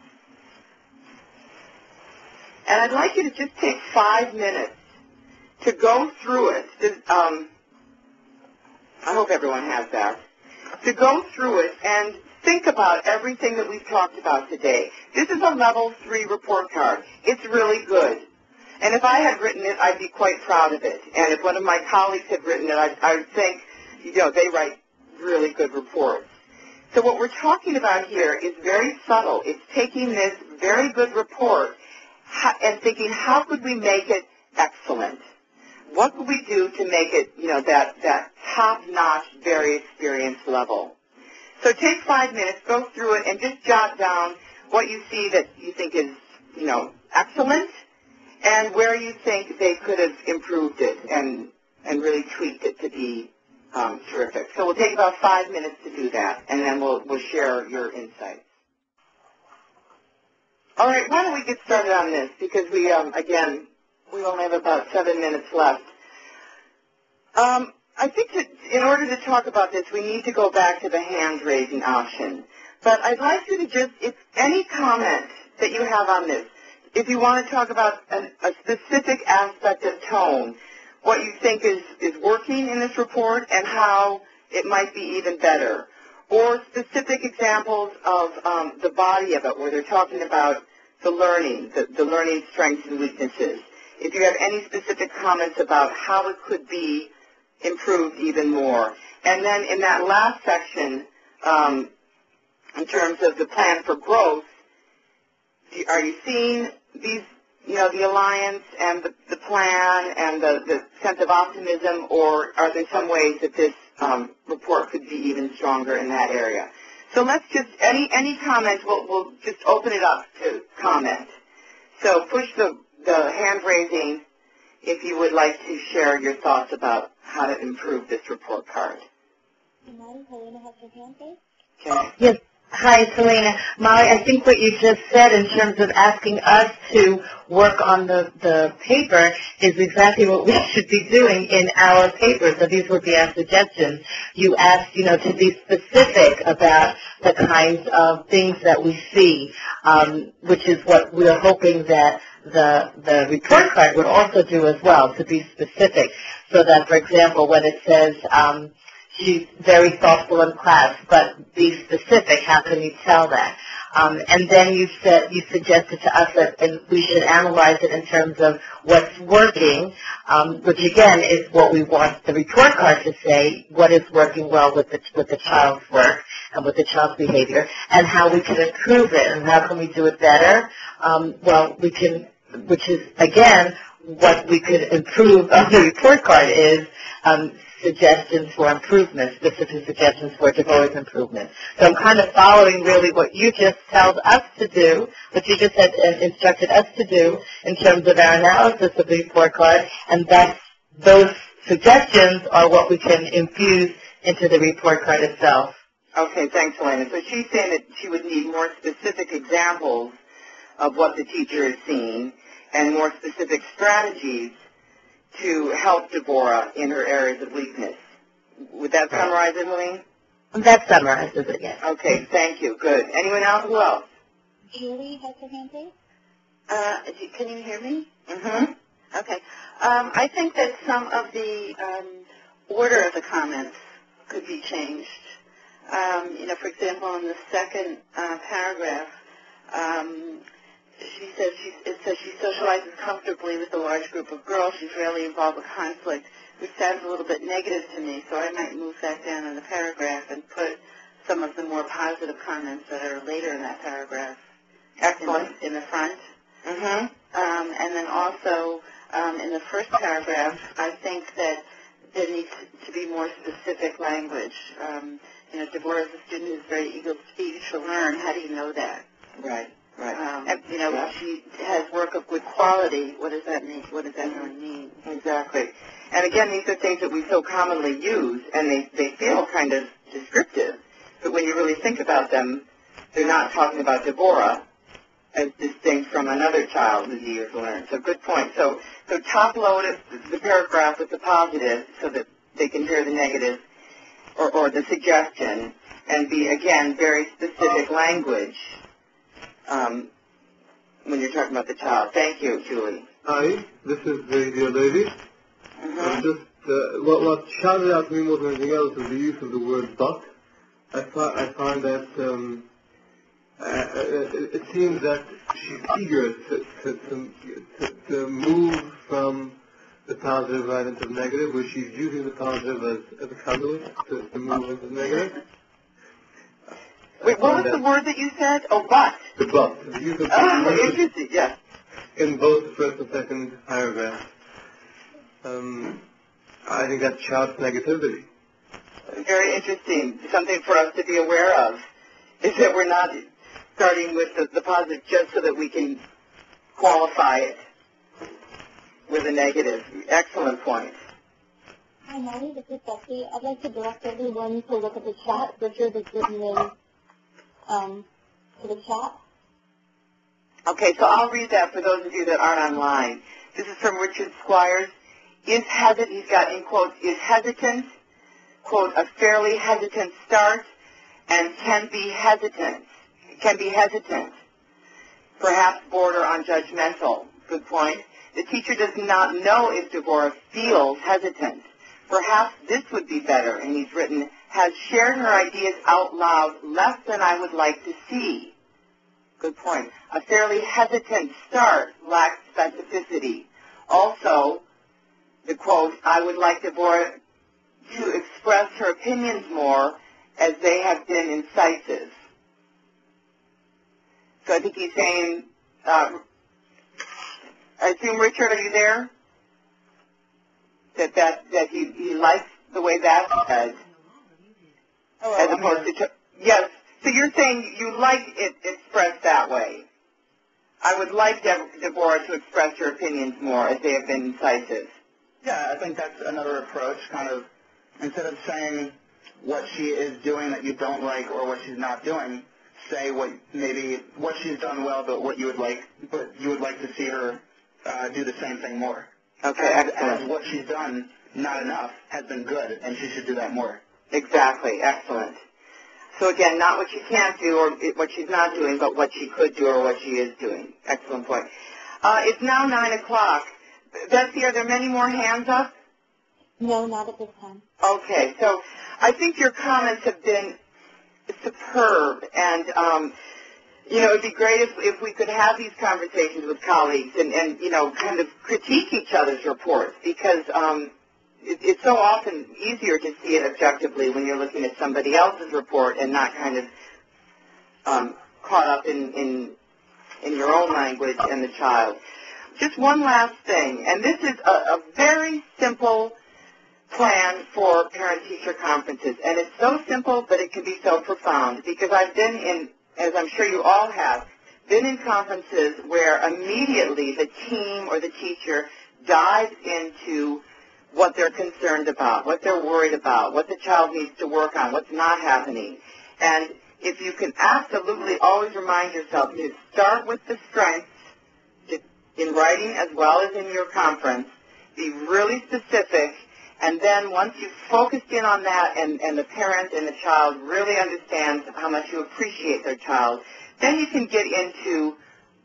S1: And I'd like you to just take 5 minutes to go through it. I hope everyone has that. To go through it and think about everything that we've talked about today. This is a Level 3 report card. It's really good. And if I had written it, I'd be quite proud of it. And if one of my colleagues had written it, I would think, they write really good reports. So what we're talking about here is very subtle. It's taking this very good report and thinking, how could we make it excellent? What could we do to make it, that top-notch, very experienced level? So take 5 minutes, go through it, and just jot down what you see that you think is, excellent, and where you think they could have improved it and really tweaked it to be terrific. So we'll take about 5 minutes to do that, and then we'll share your insights. All right, why don't we get started on this? Because we only have about 7 minutes left. I think that in order to talk about this, we need to go back to the hand-raising option. But I'd like you to just, if any comment that you have on this, if you want to talk about a specific aspect of tone, what you think is working in this report and how it might be even better, or specific examples of the body of it where they're talking about the learning strengths and weaknesses. If you have any specific comments about how it could be improved even more. And then in that last section, in terms of the plan for growth, are you seeing these, the alliance and the plan and the sense of optimism, or are there some ways that this report could be even stronger in that area? So let's just, any comments, we'll just open it up to comment. So push the hand raising if you would like to share your thoughts about how to improve this report card.
S9: Helena has her hand raised.
S1: Okay.
S2: Yes. Hi, Selena. Molly, I think what you just said in terms of asking us to work on the paper is exactly what we should be doing in our paper. So these would be our suggestions. You asked, to be specific about the kinds of things that we see, which is what we're hoping that the report card would also do as well, to be specific. So that, for example, when it says, she's very thoughtful in class, but be specific. How can you tell that? And then you suggested to us that we should analyze it in terms of what's working, which again is what we want the report card to say, what is working well with the child's work and with the child's behavior, and how we can improve it, and how can we do it better. We can, which is, again, what we could improve on the report card is suggestions for improvement, specific suggestions for DeVora's improvement. So I'm kind of following really what you just told us to do, what you just had instructed us to do in terms of our analysis of the report card, and those suggestions are what we can infuse into the report card itself.
S1: Okay, thanks, Elena. So she's saying that she would need more specific examples of what the teacher is seeing and more specific strategies to help Devora in her areas of weakness. Would that summarize it, Helene?
S2: That summarizes it, yes.
S1: Okay, thank you. Good. Anyone else? Who else?
S9: Julie has her hand raised.
S10: Can you hear me?
S1: Mm-hmm.
S10: Okay. I think that some of the order of the comments could be changed. For example, in the second paragraph, it says she socializes comfortably with a large group of girls. She's rarely involved with conflict, which sounds a little bit negative to me, so I might move that down in the paragraph and put some of the more positive comments that are later in that paragraph in the front.
S1: Mm-hmm.
S10: And then also in the first paragraph, I think that there needs to be more specific language. Devora is a student who's very eager to learn. How do you know that?
S1: Right.
S10: She has work of good quality. What does that mean? What does that really mean?
S1: Exactly. And again, these are things that we so commonly use, and they feel kind of descriptive. But when you really think about them, they're not talking about Devora as distinct from another child who's eager to learn. So good point. So top load the paragraph with the positive so that they can hear the negative or the suggestion, and be, again, very specific language when you're talking about the child. Thank you, Julie.
S11: Hi, this is Zadia Davis.
S1: Mm-hmm.
S11: What shouted out to me more than anything else was the use of the word "but." I find that it seems that she's eager move from the positive right into the negative, where she's using the positive as a conduit to move into the negative.
S1: Wait, what was the word that you said? Oh, but.
S11: The but. The use of
S1: Interesting, yes.
S11: in both the first and second paragraphs. I think that shouts negativity.
S1: Very interesting. Something for us to be aware of is that we're not starting with the positive just so that we can qualify it with a negative. Excellent point.
S9: Hi, Molly. This is Becky. I'd like to direct everyone to look at the chat. Richard is written in to the chat.
S1: Okay, so I'll read that for those of you that aren't online. This is from Richard Squires. He's got in quotes, is hesitant, quote, a fairly hesitant start, and can be hesitant, perhaps border on judgmental. Good point. The teacher does not know if Deborah feels hesitant. Perhaps this would be better, and he's written, has shared her ideas out loud less than I would like to see. Good point. A fairly hesitant start lacks specificity. Also, the quote, I would like Deborah to express her opinions more as they have been incisive. So I think he's saying, I assume, Richard, are you there? That he likes the way that's said, as opposed to, yes. So you're saying you like it expressed that way. I would like Deborah to express her opinions more as they have been incisive.
S8: Yeah, I think that's another approach, kind of, instead of saying what she is doing that you don't like or what she's not doing, say what she's done well, but what you would like to see her do the same thing more.
S1: Okay, excellent.
S8: As what she's done, not enough, has been good, and she should do that more.
S1: Exactly, excellent. So again, not what she can't do or what she's not doing, but what she could do or what she is doing. Excellent point. It's now 9 o'clock. Betsy, are there many more hands up?
S9: No, not at this time.
S1: Okay, so I think your comments have been superb, and it'd be great if we could have these conversations with colleagues and kind of critique each other's reports, because it's so often easier to see it objectively when you're looking at somebody else's report and not kind of caught up in your own language and the child. Just one last thing, and this is a very simple plan for parent-teacher conferences, and it's so simple, but it can be so profound, because I've been in, as I'm sure you all have, been in conferences where immediately the team or the teacher dives into what they're concerned about, what they're worried about, what the child needs to work on, what's not happening. And if you can absolutely always remind yourself to start with the strengths in writing as well as in your conference, be really specific, and then once you've focused in on that and the parent and the child really understands how much you appreciate their child, then you can get into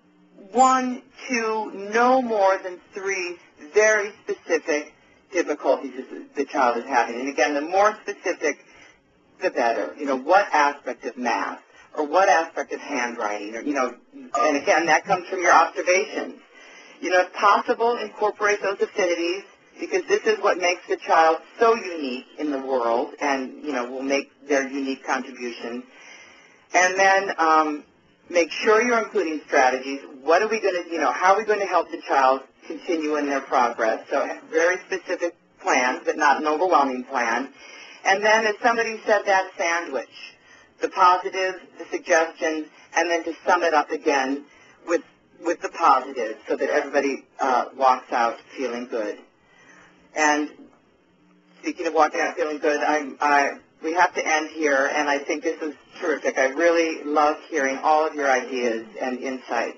S1: 1, 2, no more than 3 very specific difficulties the child is having. And again, the more specific, the better. What aspect of math or what aspect of handwriting, or, and again, that comes from your observations. If possible, incorporate those affinities, because this is what makes the child so unique in the world and, will make their unique contribution. And then make sure you're including strategies. What are we going to, how are we going to help the child continue in their progress? So very specific plans, but not an overwhelming plan. And then, as somebody said, that sandwich, the positives, the suggestions, and then to sum it up again with the positives so that everybody walks out feeling good. And speaking of walking out feeling good, we have to end here, and I think this was terrific. I really loved hearing all of your ideas and insights.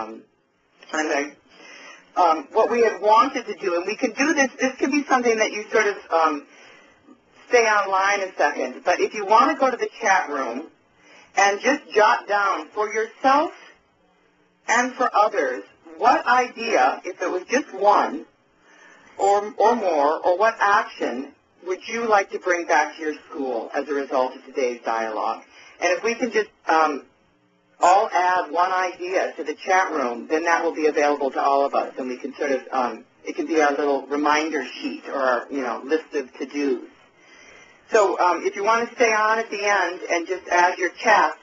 S1: What we had wanted to do, and we can do this can be something that you sort of stay online a second, but if you want to go to the chat room and just jot down for yourself and for others, what idea, if it was just one or more, or what action would you like to bring back to your school as a result of today's dialogue? And if we can just all add one idea to the chat room, then that will be available to all of us, and we can sort of, it can be our little reminder sheet or our, list of to-dos. So if you want to stay on at the end and just add your chats,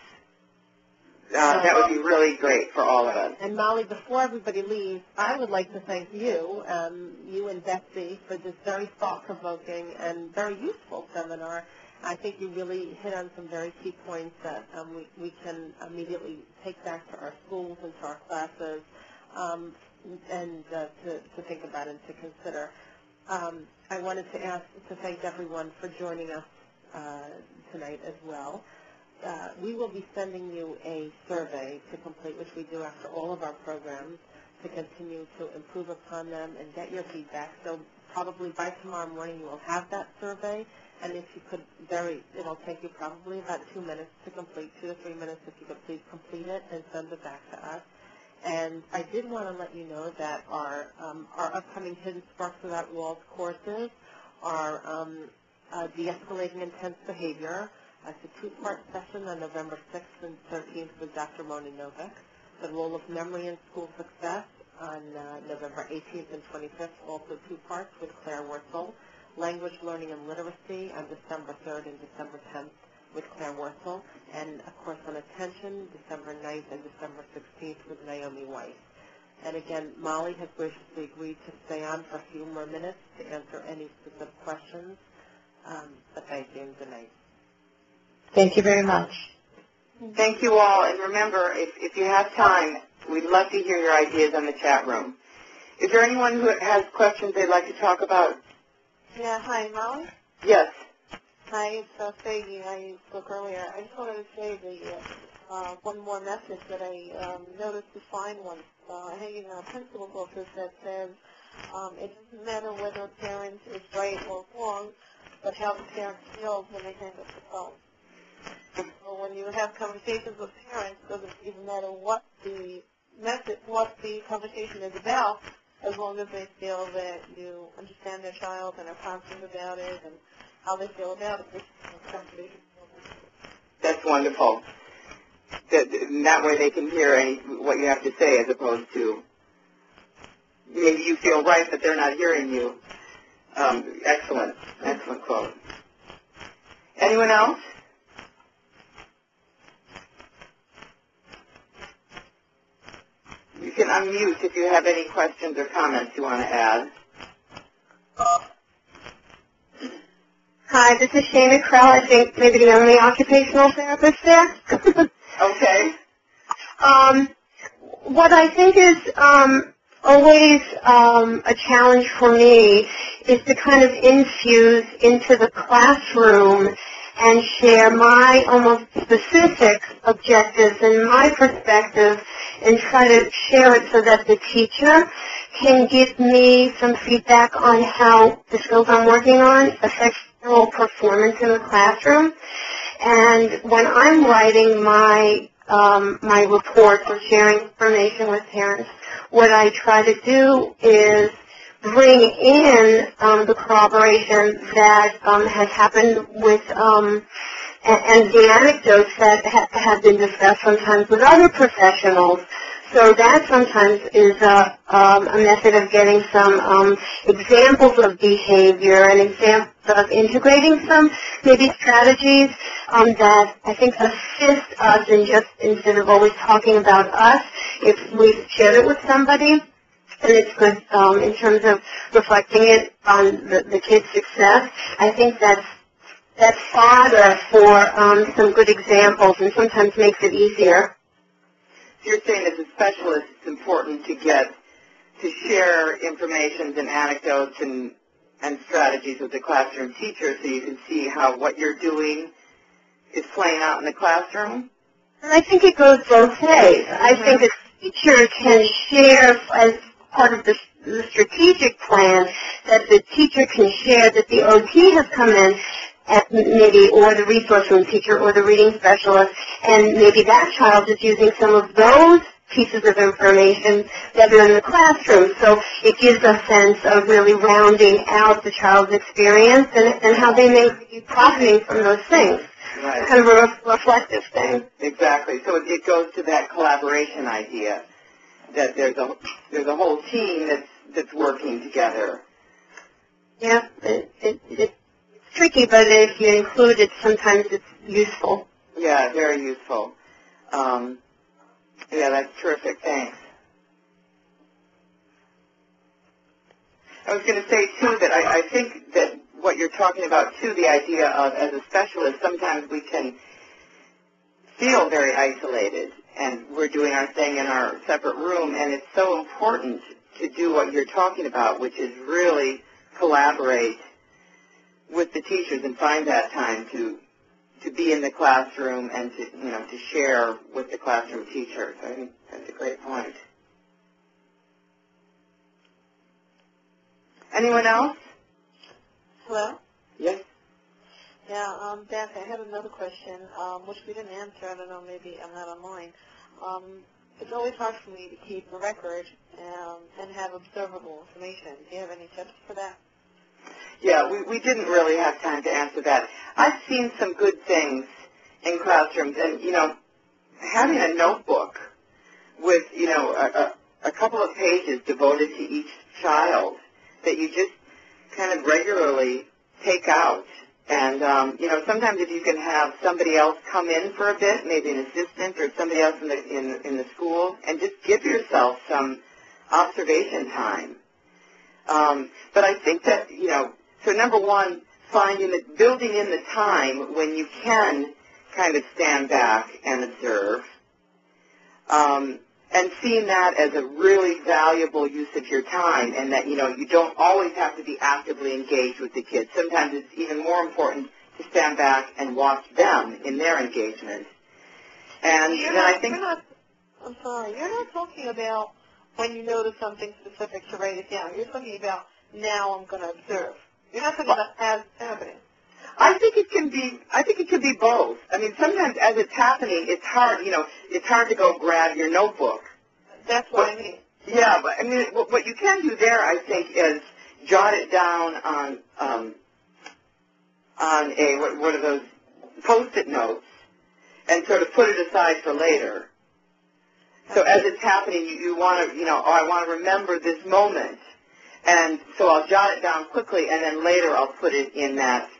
S1: that would be really great for all of us.
S4: And Molly, before everybody leaves, I would like to thank you, you and Betsy, for this very thought-provoking and very useful seminar. I think you really hit on some very key points that we can immediately take back to our schools and to our classes and to think about and to consider. I wanted to thank everyone for joining us tonight as well. We will be sending you a survey to complete, which we do after all of our programs, to continue to improve upon them and get your feedback. So probably by tomorrow morning you will have that survey, and if you could, it'll take you probably about 2 minutes to complete, 2 to 3 minutes, if you could please complete it and send it back to us. And I did want to let you know that our upcoming Hidden Sparks Without Walls courses are De-Escalating Intense Behavior. It's a 2-part session on November 6th and 13th with Dr. Mona Novick. The Role of Memory in School Success on November 18th and 25th, also 2 parts with Claire Wurzel. Language Learning and Literacy on December 3rd and December 10th with Claire Wurzel. And, of course, on Attention, December 9th and December 16th with Naomi Weiss. And, again, Molly has graciously agreed to stay on for a few more minutes to answer any specific questions. But thank you and good night.
S2: Thank you very much.
S1: Thank you all, and remember, if you have time, we'd love to hear your ideas on the chat room. Is there anyone who has questions they'd like to talk about?
S9: Yeah, hi, Molly?
S1: Yes.
S9: Hi, it's Faggy. I spoke earlier. I just wanted to say one more message that I noticed to find one hanging in a principal's office that says it doesn't matter whether a parent is right or wrong, but how the parent feels when they hang up the phone. So when you have conversations with parents, it doesn't even matter what the message, what the conversation is about, as long as they feel that you understand their child and are positive about it and how they feel about it.
S1: That's wonderful. That way they can hear what you have to say as opposed to maybe you feel right but they're not hearing you. Excellent. Excellent quote. Anyone else? You can unmute if you have any questions or comments you want to add.
S9: Hi, this is Shana Krell. I think maybe the only occupational therapist there.
S1: Okay.
S9: What I think is always a challenge for me is to kind of infuse into the classroom and share my almost specific objectives and my perspective and try to share it so that the teacher can give me some feedback on how the skills I'm working on affect their performance in the classroom. And when I'm writing my reports or sharing information with parents, what I try to do is bring in the corroboration that has happened with and the anecdotes that have been discussed sometimes with other professionals. So that sometimes is a method of getting some examples of behavior and examples of integrating some maybe strategies that I think assist us in just instead of always talking about us, if we've shared it with somebody. And it's good in terms of reflecting it on the kid's success. I think that's fodder for some good examples and sometimes makes it easier.
S1: So you're saying as a specialist it's important to share information and anecdotes and strategies with the classroom teacher so you can see how what you're doing is playing out in the classroom?
S9: And I think it goes both ways. I think a teacher can share as part of the strategic plan that the teacher can share that the OT has come in at maybe, or the resource room teacher or the reading specialist, and maybe that child is using some of those pieces of information that are in the classroom. So it gives a sense of really rounding out the child's experience and how they may be profiting from those things.
S1: Right.
S9: kind of a reflective thing.
S1: Exactly. So it goes to that collaboration idea that there's a whole team that's working together.
S9: Yeah, it's tricky, but if you include it, sometimes it's useful.
S1: Yeah, very useful. Yeah, that's terrific. Thanks. I was going to say, too, that I think that what you're talking about, too, the idea of, as a specialist, sometimes we can feel very isolated, and we're doing our thing in our separate room, and it's so important to do what you're talking about, which is really collaborate with the teachers and find that time to be in the classroom and to share with the classroom teachers. I think that's a great point. Anyone else?
S12: Hello?
S1: Yes.
S12: Yeah, Daphne, I have another question, which we didn't answer. I don't know, maybe I'm not online. It's always hard for me to keep a record and have observable information. Do you have any tips for that?
S1: Yeah, we didn't really have time to answer that. I've seen some good things in classrooms, and, having a notebook with, a couple of pages devoted to each child that you just kind of regularly take out. And, sometimes if you can have somebody else come in for a bit, maybe an assistant or somebody else in the school, and just give yourself some observation time. But I think that, so number one, building in the time when you can kind of stand back and observe, and seeing that as a really valuable use of your time, and that, you don't always have to be actively engaged with the kids. Sometimes it's even more important to stand back and watch them in their engagement. And I think...
S12: I'm sorry, you're not talking about when you notice something specific to write it down. You're talking about now I'm going to observe. You're not talking about as happening.
S1: I think it can be both. I mean, sometimes as it's happening, it's hard, it's hard to go grab your notebook.
S12: That's what I mean.
S1: Yeah, but I mean, what you can do there, I think, is jot it down on what are those, Post-it notes, and sort of put it aside for later. So as it's happening, you want to, I want to remember this moment. And so I'll jot it down quickly, and then later I'll put it in that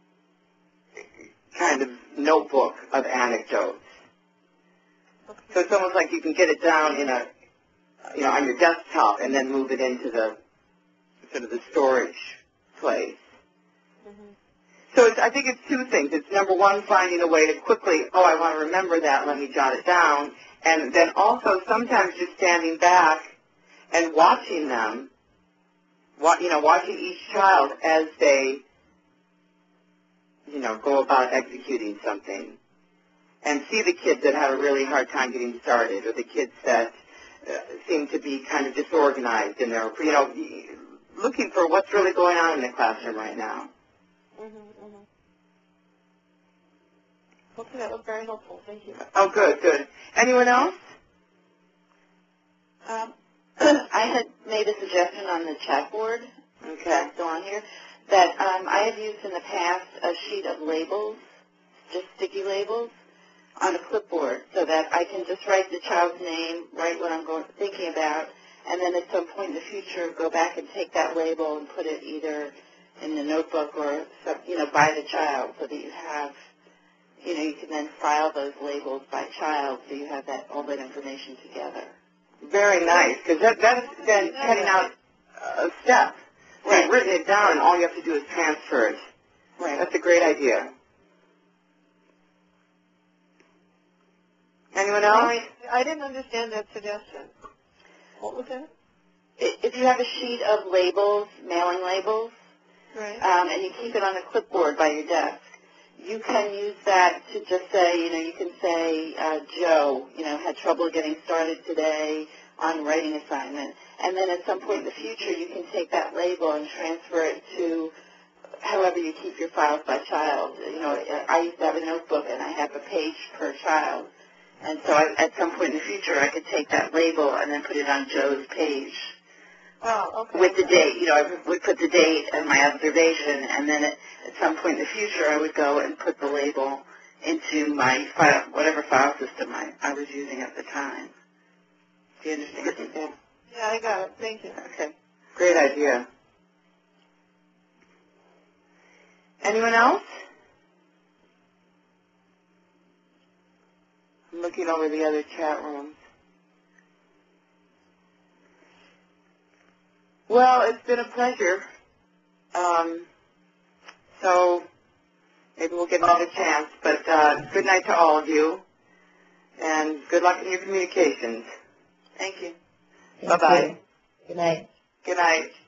S1: kind of notebook of anecdotes.
S12: Okay.
S1: So it's almost like you can get it down in on your desktop and then move it into the sort of the storage place.
S12: Mm-hmm.
S1: So I think it's two things. It's number one, finding a way to quickly, I want to remember that, let me jot it down. And then also sometimes just standing back and watching them, watching each child as they, go about executing something. And see the kids that have a really hard time getting started, or the kids that seem to be kind of disorganized in their, looking for what's really going on in the classroom right now.
S12: Okay, that was very helpful. Thank you.
S1: Oh, good. Anyone else?
S10: I had made a suggestion on the chat board, that's still on here, that I have used in the past a sheet of labels, just sticky labels, on a clipboard, so that I can just write the child's name, write what I'm thinking about, and then at some point in the future go back and take that label and put it either in the notebook or, by the child, so that you have, you can then file those labels by child, so you have all that information together.
S1: Very nice, because that's then cutting out a step. So you've written it down, and all you have to do is transfer it.
S10: Right.
S1: That's a great idea. Anyone else?
S12: I didn't understand that suggestion. What was that?
S10: If you have a sheet of labels, mailing labels,
S12: Right.
S10: And you keep it on a clipboard by your desk, you can use that to just say, you can say, Joe, had trouble getting started today on writing assignment. And then at some point in the future, you can take that label and transfer it to however you keep your files by child. I used to have a notebook, and I have a page per child. And so at some point in the future, I could take that label and then put it on Joe's page.
S12: Oh, okay.
S10: With the date, I would put the date and my observation, and then at some point in the future, I would go and put the label into my file, whatever file system I was using at the time. Do you understand?
S12: Yeah, I got it. Thank you.
S10: Okay.
S1: Great idea. Anyone else? I'm looking over the other chat rooms. Well, it's been a pleasure. So maybe we'll get another chance, but good night to all of you, and good luck in your communications.
S10: Thank you.
S2: Thank
S1: Bye-bye.
S2: you. Good night.
S1: Good night.